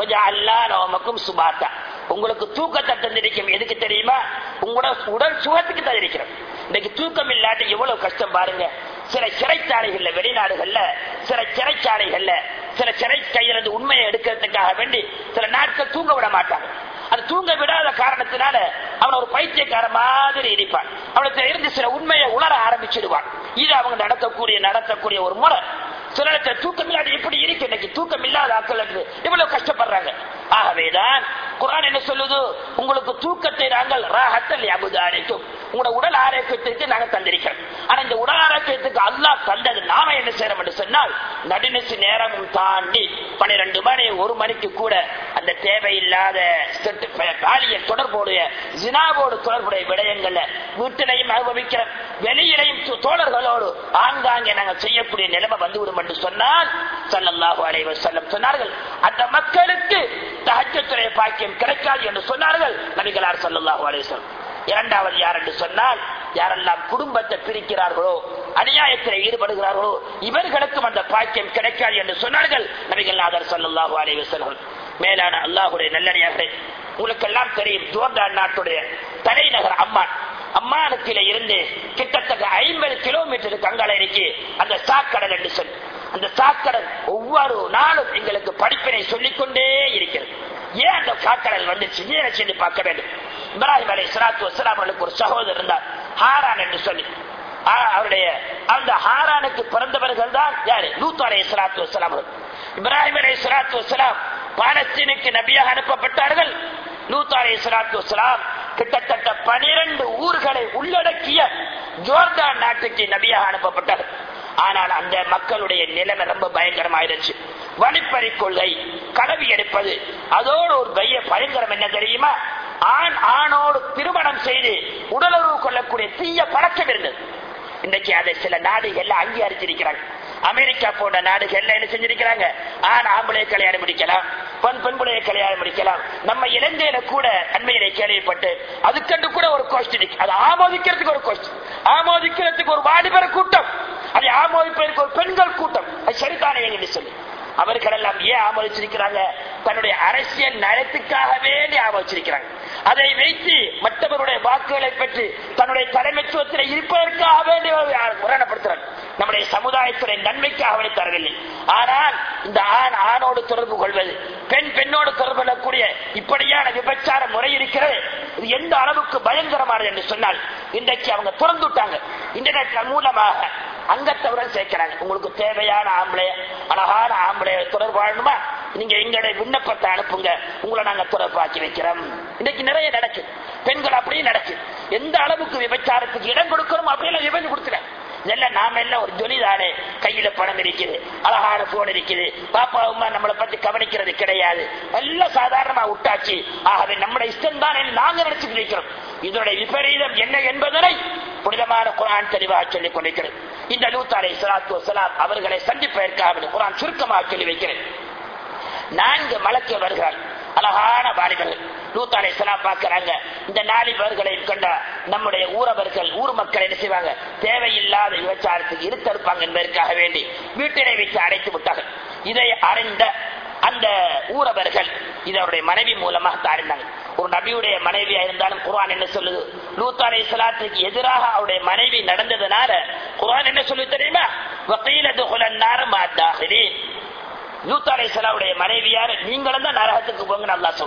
S1: சுபாத்தா, உங்களுக்கு தூக்கத்தை தந்திருக்கும். எதுக்கு தெரியுமா? உங்களோட உடல் சுகத்துக்கு தந்திருக்கிறோம். இன்னைக்கு தூக்கம் இல்லாட்டி எவ்வளவு கஷ்டம் பாருங்க. சில சிறைச்சாலைகள்ல, வெளிநாடுகள்ல சில சிறைச்சாலைகள்ல சில சிறை கையிலிருந்து உண்மையை எடுக்கிறதுக்காக வேண்டி சில நாட்கள் தூங்க விட மாட்டாங்க. அது தூங்க விடாத காரணத்தினால அவன் ஒரு பைத்தியக்கார மாதிரி இருப்பான். அவனுக்கு இருந்து சில உண்மையை உணர ஆரம்பிச்சிடுவான். இது அவங்க நடக்கக்கூடிய நடத்தக்கூடிய ஒரு முறை. சில இடத்துல தூக்கம் இல்லாத எப்படி இருக்கு, இன்னைக்கு தூக்கம் இல்லாத ஆட்கள் இவ்வளவு கஷ்டப்படுறாங்க. ஆகவேதான் குர்ஆன் என்ன சொல்லுது? உங்களுக்கு தூக்கத்தை நாங்கள் ராஹத்தல் அபுதாரிக்கும், உங்களோட உடல் ஆரோக்கியத்திற்கு நாங்கள் தந்திருக்கிறோம். ஆனா இந்த உடல் ஆரோக்கியத்துக்கு அல்லாஹ் தந்தது நாம என்ன செய்யறோம் என்று சொன்னால், நடுநிசி நேரமும் தாண்டி பனிரெண்டு மணி ஒரு மணிக்கு கூட அந்த தேவையில்லாத பாலியல் தொடர்புடைய ஜினாவோடு தொடர்புடைய விடயங்கள்ல வீட்டிலையும் அனுபவிக்கிற, வெளியிலையும் தோழர்களோடு ஆங்காங்கே நாங்கள் செய்யக்கூடிய நிலைமை வந்துவிடும் என்று சொன்னால் ஸல்லல்லாஹு அலைஹி வஸல்லம் சொன்னார்கள், அந்த மக்களுக்கு தஹஜ்ஜுடைய பாக்கியம் கிடைக்காது என்று சொன்னார்கள் நபிகளார் ஸல்லல்லாஹு அலைஹி வஸல்லம். இரண்டாவது யார் என்று சொன்னால், யாரெல்லாம் குடும்பத்தை பிரிக்கிறார்களோ, அநியாயத்தில் ஈடுபடுகிறார்களோ இவர்களுக்கும் அந்த பாக்கியம் கிடைக்காது என்று சொன்னார்கள் நபிகள் நாதர் ஸல்லல்லாஹு அலைஹி வஸல்லம். மேலான அல்லாஹ்வுடைய நல்லடியார்களே, உங்களுக்கெல்லாம் தெரியும், ஜோர்டான் நாட்டுடைய தலைநகர் அம்மான். அம்மானுக்கில இருந்து கிட்டத்தட்ட ஐம்பது கிலோமீட்டருக்கு அங்கால இருக்கு அந்த சாக்கடல் என்று சொல்லி, அந்த சாக்கடல் ஒவ்வொரு நாளும் எங்களுக்கு படிப்பினை சொல்லிக்கொண்டே இருக்கிறது. ஏன் அந்த சாக்கடல் வந்து சென்று பார்க்க வேண்டும். இப்ராஹிம் அலைஹிஸ்ஸலாத்து வஸ்ஸலாம் அவர்களுக்கு ஒரு சகோதரர் இருந்தார், ஹாரான் என்று சொல்லி. அவருடைய அந்த ஹாரானுக்கு பிறந்தவர்கள் தான் யாரு? லூத் அலைஹிஸ்ஸலாத்து வஸ்ஸலாம். இப்ராஹிம் அலைஹிஸ்ஸலாத்து வஸ்ஸலாம் பாலஸ்தீனுக்கு நபியாக அனுப்பப்பட்டார்கள். லூத் அலைஹிஸ்ஸலாத்து வஸ்ஸலாம் கிட்டத்தட்ட பனிரெண்டு ஊர்களை உள்ளடக்கிய ஜோர்டான் நாட்டுக்கு நபியாக அனுப்பப்பட்டார். ஆனால் அந்த மக்களுடைய நிலைமை ரொம்ப பயங்கரமாயிருச்சு. வழிப்பறி கொள்கை, களவி எடுப்பது, அதோடு ஒரு பைய பயங்கரம் என்ன தெரியுமா? ஆண் ஆணோடு திருமணம் செய்து உடலுறவு கொள்ளக்கூடிய தீய பழக்கம் இருந்தது. இன்றைக்கு அதை சில நாடுகள் அங்கீகரிச்சிருக்கிறாங்க. அமெரிக்கா போன்ற நாடுகள் என்ன செஞ்சிருக்கிறாங்க? ஆண் ஆம்பளையை கல்யாணம் முடிக்கலாம், பெண் பெண்புளையை கல்யாணம் முடிக்கலாம். நம்ம இலங்கையில கூட அண்மையிலே கேள்விப்பட்டு அதுக்கென்று கூட ஒரு கோஷ்டி இருக்கு. அதை ஆமோதிக்கிறதுக்கு ஒரு கோஷ்டி, ஆமோதிக்கிறதுக்கு ஒரு வாலிபர் கூட்டம், அதை ஆமோதிப்பதற்கு ஒரு பெண்கள் கூட்டம். அது சரிதானே என்று சொல்லி அவர்கள் எல்லாம் ஏன் ஆமோதிச்சிருக்கிறாங்க? தன்னுடைய அரசியல் நலத்துக்காக வேண்டி ஆமோதிச்சிருக்கிறாங்க. அதை வைத்து மற்றவருடைய வாக்குகளை பெற்று தன்னுடைய தலைமைத்துவத்தில் இருப்பதற்காக வேண்டி முரணப்படுத்துறாங்க. நம்முடைய சமுதாயத்துடைய நன்மைக்காக அவனை தரவில்லை. ஆனால் இந்த ஆண் ஆணோடு தொடர்பு கொள்வது, பெண் பெண்ணோடு தொடர்பு கொள்ளக்கூடிய இப்படியான விபச்சார முறை இருக்கிறது. இது எந்த அளவுக்கு பயங்கரமானது என்று சொன்னால், இன்றைக்கு அவங்க திறந்து விட்டாங்க. இன்டர்நெட் மூலமாக அங்கத்தவரை சேர்க்கிறாங்க. உங்களுக்கு தேவையான ஆம்பளை, அழகான ஆம்பளை தொடர்பு வாழணுமா, நீங்க எங்களுடைய விண்ணப்பத்தை அனுப்புங்க, உங்களை நாங்க தொடர்பாக்கி வைக்கிறோம். இன்னைக்கு நிறைய நடக்கு, பெண்கள் அப்படியே நடக்கு. எந்த அளவுக்கு விபச்சாரத்துக்கு இடம் கொடுக்கணும் அப்படியெல்லாம் விபந்து கொடுத்துறேன். இதெல்லாம் நாம எல்லாம் ஒரு ஜொலிதானே, கையில பணம் இருக்குது, அழகான போன் இருக்குது, பாப்பா அம்மா நம்மளை பத்தி கவனிக்கிறது கிடையாது, எல்லாம் சாதாரணமா விட்டாச்சு. ஆகவே நம்முடைய இஷ்டம் தான் நாங்க நினைச்சுட்டு இருக்கிறோம். இதனுடைய விபரீதம் என்ன என்பதனை புனிதமான குர்ஆன் தெளிவாக சொல்லிக் கொண்டிருக்கிறது. இந்த லூத் அலைஹிஸ்ஸலாத்து வஸ்ஸலாம் அவர்களை சந்திப்பதற்காக குர்ஆன் சுருக்கமாக சொல்லி வைக்கிறேன். நான்கு மலக்குகள் வருகிறார், அழகான வாலிபர்கள். லூத் அலைஹிஸ்ஸலாம் பார்க்கிறாங்க, இந்த நாலிபர்களை கண்ட நம்முடைய ஊரவர்கள், ஊர் மக்கள் என்ன செய்வாங்க? தேவையில்லாத விபச்சாரத்துக்கு இருத்தறுப்பாங்க என்பதற்காக வேண்டி வீட்டினை வைத்து அடைத்து விட்டார்கள். இதை அறிந்த அந்த ஊரவர்கள் இதனுடைய மனைவி மூலமாக அறிந்தாங்க. ஒரு நபியுடைய மனைவியா இருந்தாலும் குர்ஆன் என்ன சொல்லுது? லூத் அலைஹிஸ்ஸலாத்துக்கு எதிராக அவருடைய மனைவி நடந்ததனால குர்ஆன் என்ன சொல்லு தெரியுமா? வகீல துகுலன் நார் மஅத்தாஹிரீன். லூத் அலைஹிஸ்ஸலாமுடைய மனைவியார் நீங்களும் தான் நரகத்துக்கு போங்கன்னு அல்லாஹ் சொல்றான்.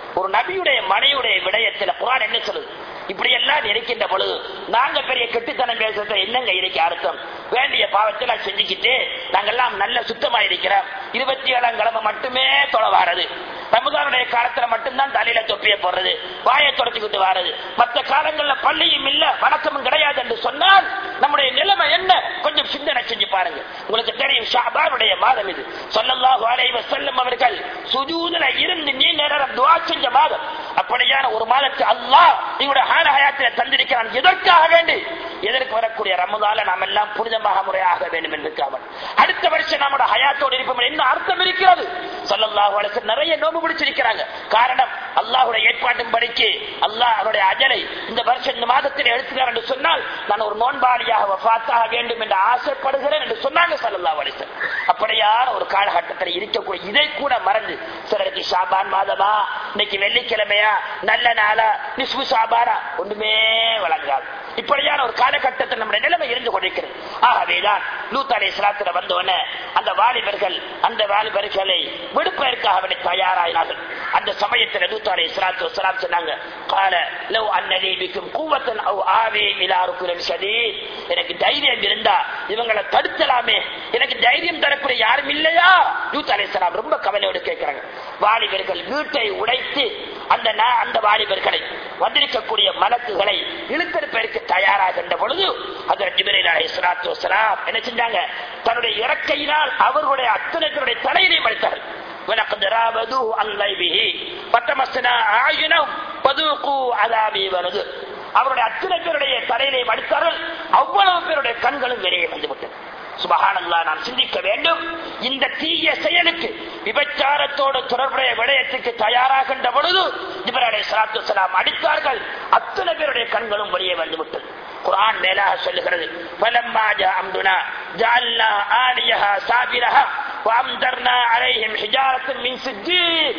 S1: ஒரு நபியுடைய மனையுடைய விடயத்தில் குர்ஆன் என்ன சொல்லுது? இப்படி எல்லாம் இருக்கின்ற பொழுது நாங்க பெரிய கெட்டுத்தனம் பேசுறது என்னங்க இருக்கு அர்த்தம்? வேண்டிய பாவத்தில் செஞ்சுக்கிட்டு நாங்கெல்லாம் நல்ல சுத்தமா இருக்கிறோம். இருபத்தி ஏழாம் கிழமை மட்டுமே தொலைவாரது, ரமதானுடைய காலத்துல மட்டும்தான் தலையில தொப்பிய போடுறது, வாயை தொடச்சுக்கிட்டு வாரது, மற்ற காலங்கள்ல பள்ளியும் இல்ல வணக்கமும் கிடையாது என்று சொன்னால் நம்முடைய நிலைமை என்ன? கொஞ்சம் சிந்தனை செஞ்சு பாருங்க. உங்களுக்கு தெரியும் ஷாபானுடைய மாதம் இது. ஸல்லல்லாஹு அலைஹி வஸல்லம் அவர்கள் சுஜூதுல இருந்து நீண்ட நேரம் துஆ செஞ்ச மாதம். அப்படியான ஒரு மாதத்தை அல்லாஹ் இவருடைய ஹால ஹயாத்தில தந்திருக்கிறான். எதற்காக வேண்டி? எதற்கு வரக்கூடிய ரமதான்ல நாம் எல்லாம் புனிதமாக முறையாக வேண்டும் என்பதற்காக. அடுத்த வருஷம் நம்முடைய ஹயாத்தோடு இருப்போம் என்ன அர்த்தம் இருக்கிறது? ஸல்லல்லாஹு அலைஹி வஸல்லம் நிறைய நோன்பு பிடிச்சிருக்கிறாங்க. காரணம் அல்லாஹ்வுடைய ஏற்பாட்டின் படிக்கு அல்லாஹ் அவருடைய அஜலை இந்த வருஷம் இந்த மாதத்தில் எடுத்துக்கிறார் என்று சொன்னால் நான் ஒரு நோன்பாளியாக வஃபாத்தாக வேண்டும் என்று ஆசைப்படுகிறேன் என்று சொன்னாங்க ஸல்லல்லாஹு அலைஹி வஸல்லம். அப்படியான ஒரு காலகட்டத்தில் இருக்கக்கூடிய இதை கூட மறந்து சிலருக்கு ஷாபான் மாதமா, இன்னைக்கு வெள்ளிக்கிழமையா, நல்ல நாளா, நிஸ்பு ஷாபானா ஒன்றுமே வழங்காது. இப்படியான ஒரு காலகட்டத்தில் நம்முடைய நிலைமை இருந்து கொண்டிருக்கிறது. ஆகவேதான் லூத் அலைஹிஸ்ஸலாத்துல வந்தோடனே அந்த வாலிபர்கள் அந்த வாலிபர்களை விடுப்பதற்காக தயாராயினார்கள். அந்த சமயத்தில் லூத் அலைஹிஸ்ஸலாத்து வஸ்ஸலாம் சொன்னாங்க, قال لو ان لي بكم قوه او آوي الى ركن شديد. எனக்கு தைரியம் இருந்தா இவங்களை தடுக்கலாமே, எனக்கு தைரியம் தரக்கூடிய யாரும் இல்லையா? லூத் அலைஹிஸ்ஸலாம் ரொம்ப கவலையோடு கேட்கிறாங்க. வாலிபர்கள் வீட்டை உடைத்து அந்த அந்த வாலிபர்களை வந்திருக்கக்கூடிய மலக்குகளை இழுத்தெடுப்பதற்கு தயாராகின்ற பொழுது ஹஜ்ரத் ஜிப்ரீல் அலைஹிஸ்ஸலாத்து வஸ்ஸலாம் என்ன செஞ்சாங்க? தன்னுடைய இறக்கையினால் அவர்களுடைய அத்தனை பேருடைய தலையினை மடித்தார்கள். وَلَقَدْ رَابَدُوهُ عَنْ غَيْبِهِ فَطَمَسْنَا أَعْيُنَهُمْ فَذُوقُوا عَذَابِي وَنُذُرِ. அவருடைய அத்தனை பேருடைய தலையினை மடித்தார்கள். அவ்வளவு பேருடைய கண்களும் வெளியே வந்துவிட்டது. சுபஹானல்லாஹ், நாம் சிந்திக்க வேண்டும். இந்த தீய செயலுக்கு விபச்சாரத்தோடு தொடர்புடைய விடயத்துக்கு தயாராகின்ற பொழுது ஜிப்ரீல் அலைஹிஸ்ஸலாத்து வஸ்ஸலாம் அடித்தார்கள். அத்தனை பேருடைய கண்களும் வெளியே வந்துவிட்டது. குர்ஆன் மேலாக சொல்லுகிறது, فَلَمَّا جَاءَ أَمْرُنَا جَعَلْنَا عَالِيَهَا سَافِلَهَا وَأَمْطَرْنَا عَلَيْهِمْ حِجَارَةً مِّن سِجِّيلٍ.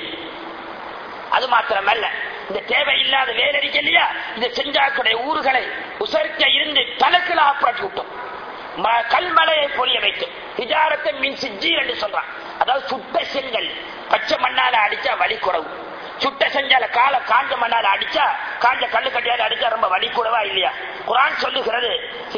S1: அது மாத்திரமல்ல, இந்த தேவையில்லாத வேலைக்கு இல்லையா இந்த செஞ்சாக்குடைய ஊர்களை உசரிக்க இருந்து தலைக்குள்ள ஆப்பராட்டி விட்டோம், கல்மலையை பொழிய வைக்கும். ஹிஜாரத்தை மின் சிஜ்ஜீல் என்று சொல்றான். அதாவது சுட்ட செங்கல் பச்சை மண்ணால அடிச்சா வலி குறவு, சுட்ட செஞ்சால கால காஞ்ச மண்ணால அடிச்சா காஞ்ச கல்லு கட்டியால அடிச்சா ரொம்ப வலி கூடவா இல்லையா? குர்ஆன் சொல்லுகிறது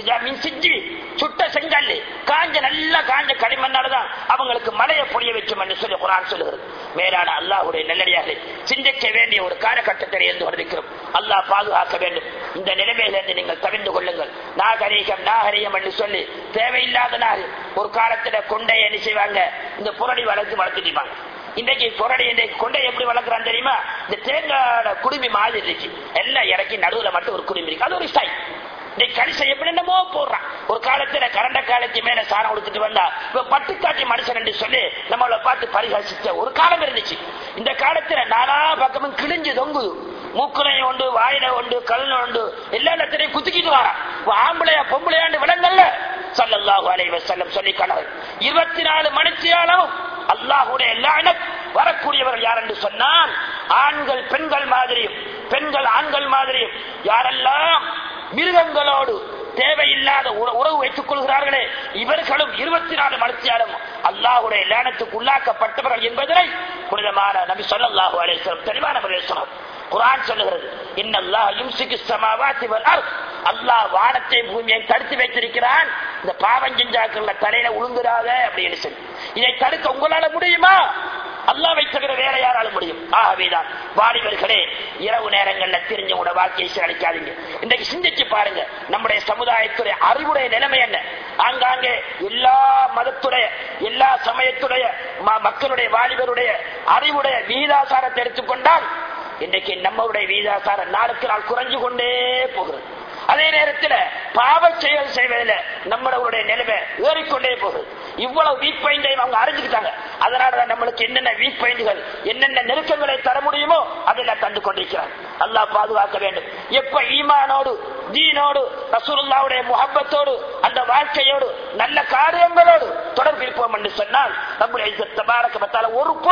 S1: சுட்ட செங்கல் காஞ்ச நல்லா காஞ்ச களிமண்ணாலதான் அவங்களுக்கு மலையை பொழிய வைக்கும் என்று சொல்லி குர்ஆன் சொல்லுகிறது. மேலான அல்லாஹ்வுடைய நல்லடியார்களே, சிந்திக்க வேண்டிய ஒரு காலகட்டத்தில் இருந்து வருகிறோம். அல்லாஹ் பாதுகாக்க வேண்டும். இந்த நிலைமையிலிருந்து நீங்கள் தவிர்ந்து கொள்ளுங்கள். நாகரீகம் நாகரீகம் என்று சொல்லி தேவையில்லாத நாள் ஒரு காலத்துல கொண்டை என்ன செய்வாங்க, இந்த புரடி வளர்த்து வளர்த்துட்டாங்க. இன்றைக்கு புரடி இன்றைக்கு கொண்டை எப்படி வளர்க்குறான்னு தெரியுமா? இந்த தேங்காய் குடுமி மாதிரி இருக்கு, எல்லாம் இறக்கி நடுவுல மட்டும் ஒரு குடுமி இருக்கு, அது ஒரு ஸ்டைல். இன்னைக்கு கரிசை எப்படி என்னமோ போடுறான். ஒரு காலத்துல கரண்ட காலத்து மேல சாரம் கொடுத்துட்டு வந்தா இப்ப பட்டுக்காட்டி மனுஷன் என்று சொல்லி நம்மளை பார்த்து பரிகாசிச்ச ஒரு காலம் இருந்துச்சு. இந்த காலத்துல நாலா பக்கமும் கிழிஞ்சு தொங்குது, மூக்குலையும் உண்டு, வாயில உண்டு, கல்ல உண்டு, எல்லா இடத்திலையும் குத்துக்கிட்டு வாரான். ஆம்பளையா பொம்பளையாண்டு விலங்கல்ல ஸல்லல்லாஹு அலைஹி வஸல்லம் சொல்லி கணவர் இருபத்தி நாலு மணித்தியாலும் அல்லாஹ்வுடைய லஅனத் வரக்கூடியவர்கள் யார் என்று சொன்னால் ஆண்கள் பெண்கள் மாதிரியும் பெண்கள் ஆண்கள் மாதிரியும் யாரெல்லாம் மிருகங்களோடு தேவையில்லாத உறவு வைத்துக் கொள்கிறார்களே இவர்களும் இருபத்தி நாலு மணித்தியாலும் அல்லாஹ்வுடைய லஅனத்துக்கு உள்ளாக்கப்பட்டவர்கள் என்பதை புனிதமான நபி ஸல்லல்லாஹு அலைஹி வஸல்லம் தெளிவான முறையில் சொன்னார். குர்ஆன் சொல்லுகிறது, இன்னல்லாஹ் யும்சிகு ஸமாவாத்தி வல் அர்த். அல்லாஹ் வானத்தை பூமியை தடுத்து வைத்திருக்கிறான், இந்த பாவம் செஞ்சாக்கள் தலையில உளுந்துடாத அப்படின்னு சொல்லி. இதை தடுக்க உங்களால முடியுமா? அல்லாஹ்வை தவிர வேற யாரால முடியும்? ஆகவேதான் வாலிபர்களே, இரவு நேரங்கள்ல தெரிஞ்ச உங்களோட வாழ்க்கையை சீரழிக்காதீங்க. இன்றைக்கு சிந்திச்சு பாருங்க, நம்முடைய சமுதாயத்துடைய அறிவுடைய நிலைமை என்ன? ஆங்காங்கே எல்லா மதத்துடைய எல்லா சமயத்துடைய மக்களுடைய வாலிபருடைய அறிவுடைய வீதாசாரத்தை எடுத்துக்கொண்டால் இன்றைக்கு நம்மளுடைய வீதாசாரம் நாளுக்கு நாள் குறைஞ்சு கொண்டே போகிறது. அதே நேரத்தில் பாவ செயல் செய்வதில் நம்மளுடைய நிலைமை ஏறிக்கொண்டே போகுது. இவ்வளவு வீக் பாயிண்டை அவங்க அறிஞ்சுக்கிட்டாங்க. அதனாலதான் நம்மளுக்கு என்னென்ன வீக் பாயிண்டுகள் என்னென்ன நெருக்கங்களை தர முடியுமோ அதெல்லாம் தந்து கொண்டிருக்கிறார். அல்லாஹ் பாதுகாக்க வேண்டும். எப்ப ஈமானோடு தீனோடு ரசூலுல்லாஹ்வுடைய முஹப்பத்தோடு அந்த வாழ்க்கையோடு நல்ல காரியங்களோடு தொடர்பு இருப்போம் என்று சொன்னால் நம்முடைய இஸ்ஸத் தபாரக வ தஆலா ஒருபோதும்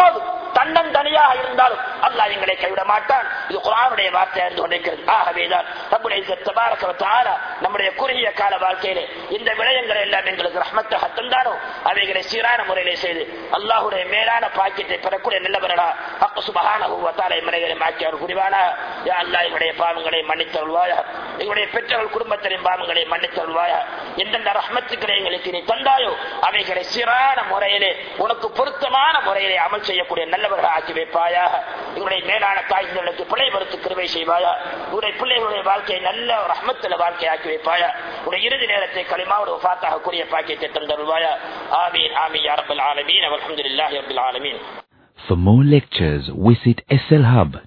S1: தன்னந்தனியாக இருந்தாலும் அல்லாஹ் எங்களை கைவிட மாட்டான். இது குர்ஆனுடைய வார்த்தை இருந்து கொண்டிருக்கிறது. ஆகவேதான் ரப்புல் இஸ்ஸத் தபாரக வ தஆலா நம்முடைய குறுகிய கால வாழ்க்கையிலே இந்த விடயங்களை எல்லாம் எங்களுக்கு ரஹ்மத்தாக தந்தானோ அவைகளை சீரான முறையிலே செய்து அல்லாஹ்வுடைய மேலான பாக்கியத்தை பெறக்கூடிய நல்லவர்களா ஹக் சுப்ஹானஹு வ தஆலா மனைகளை மாற்றி அவர் புரிவானா. யா அல்லாஹ் எங்களுடைய பாவங்களை மன்னித்தருள்வாயா, எங்களுடைய பெற்றோர்கள் குடும்பத்தின் பாவங்களை மன்னித்தருள்வாயா. எந்தெந்த ரஹ்மத்துக்களை எங்களுக்கு நீ தந்தாயோ அவைகளை சீரான முறையிலே உனக்கு பொருத்தமான முறையிலே அமல் செய்யக்கூடிய நல்லவர்களாக ஆக்கி வைப்பாயாக. எங்களுடைய மேலான தாய்களுக்கு பிழை பொறுத்து கிருபை செய்வாயா. உங்களுடைய பிள்ளைகளுடைய வாழ்க்கையை நல்ல ரஹ்மத்துல வாழ்க்கை ஆக்கி வைப்பாயா. உடைய இறுதி நேரத்தை களிமாவோடு வஃபாத்தாக கூடிய பாக்கியத்தை தந்தருள்வாயா. ஆமீன் ஆமீன் யா ரப்பல் ஆலமீன். அல்ஹம்துலில்லாஹி ரப்பில் ஆலமீன்.
S2: For more lectures, visit S L Hub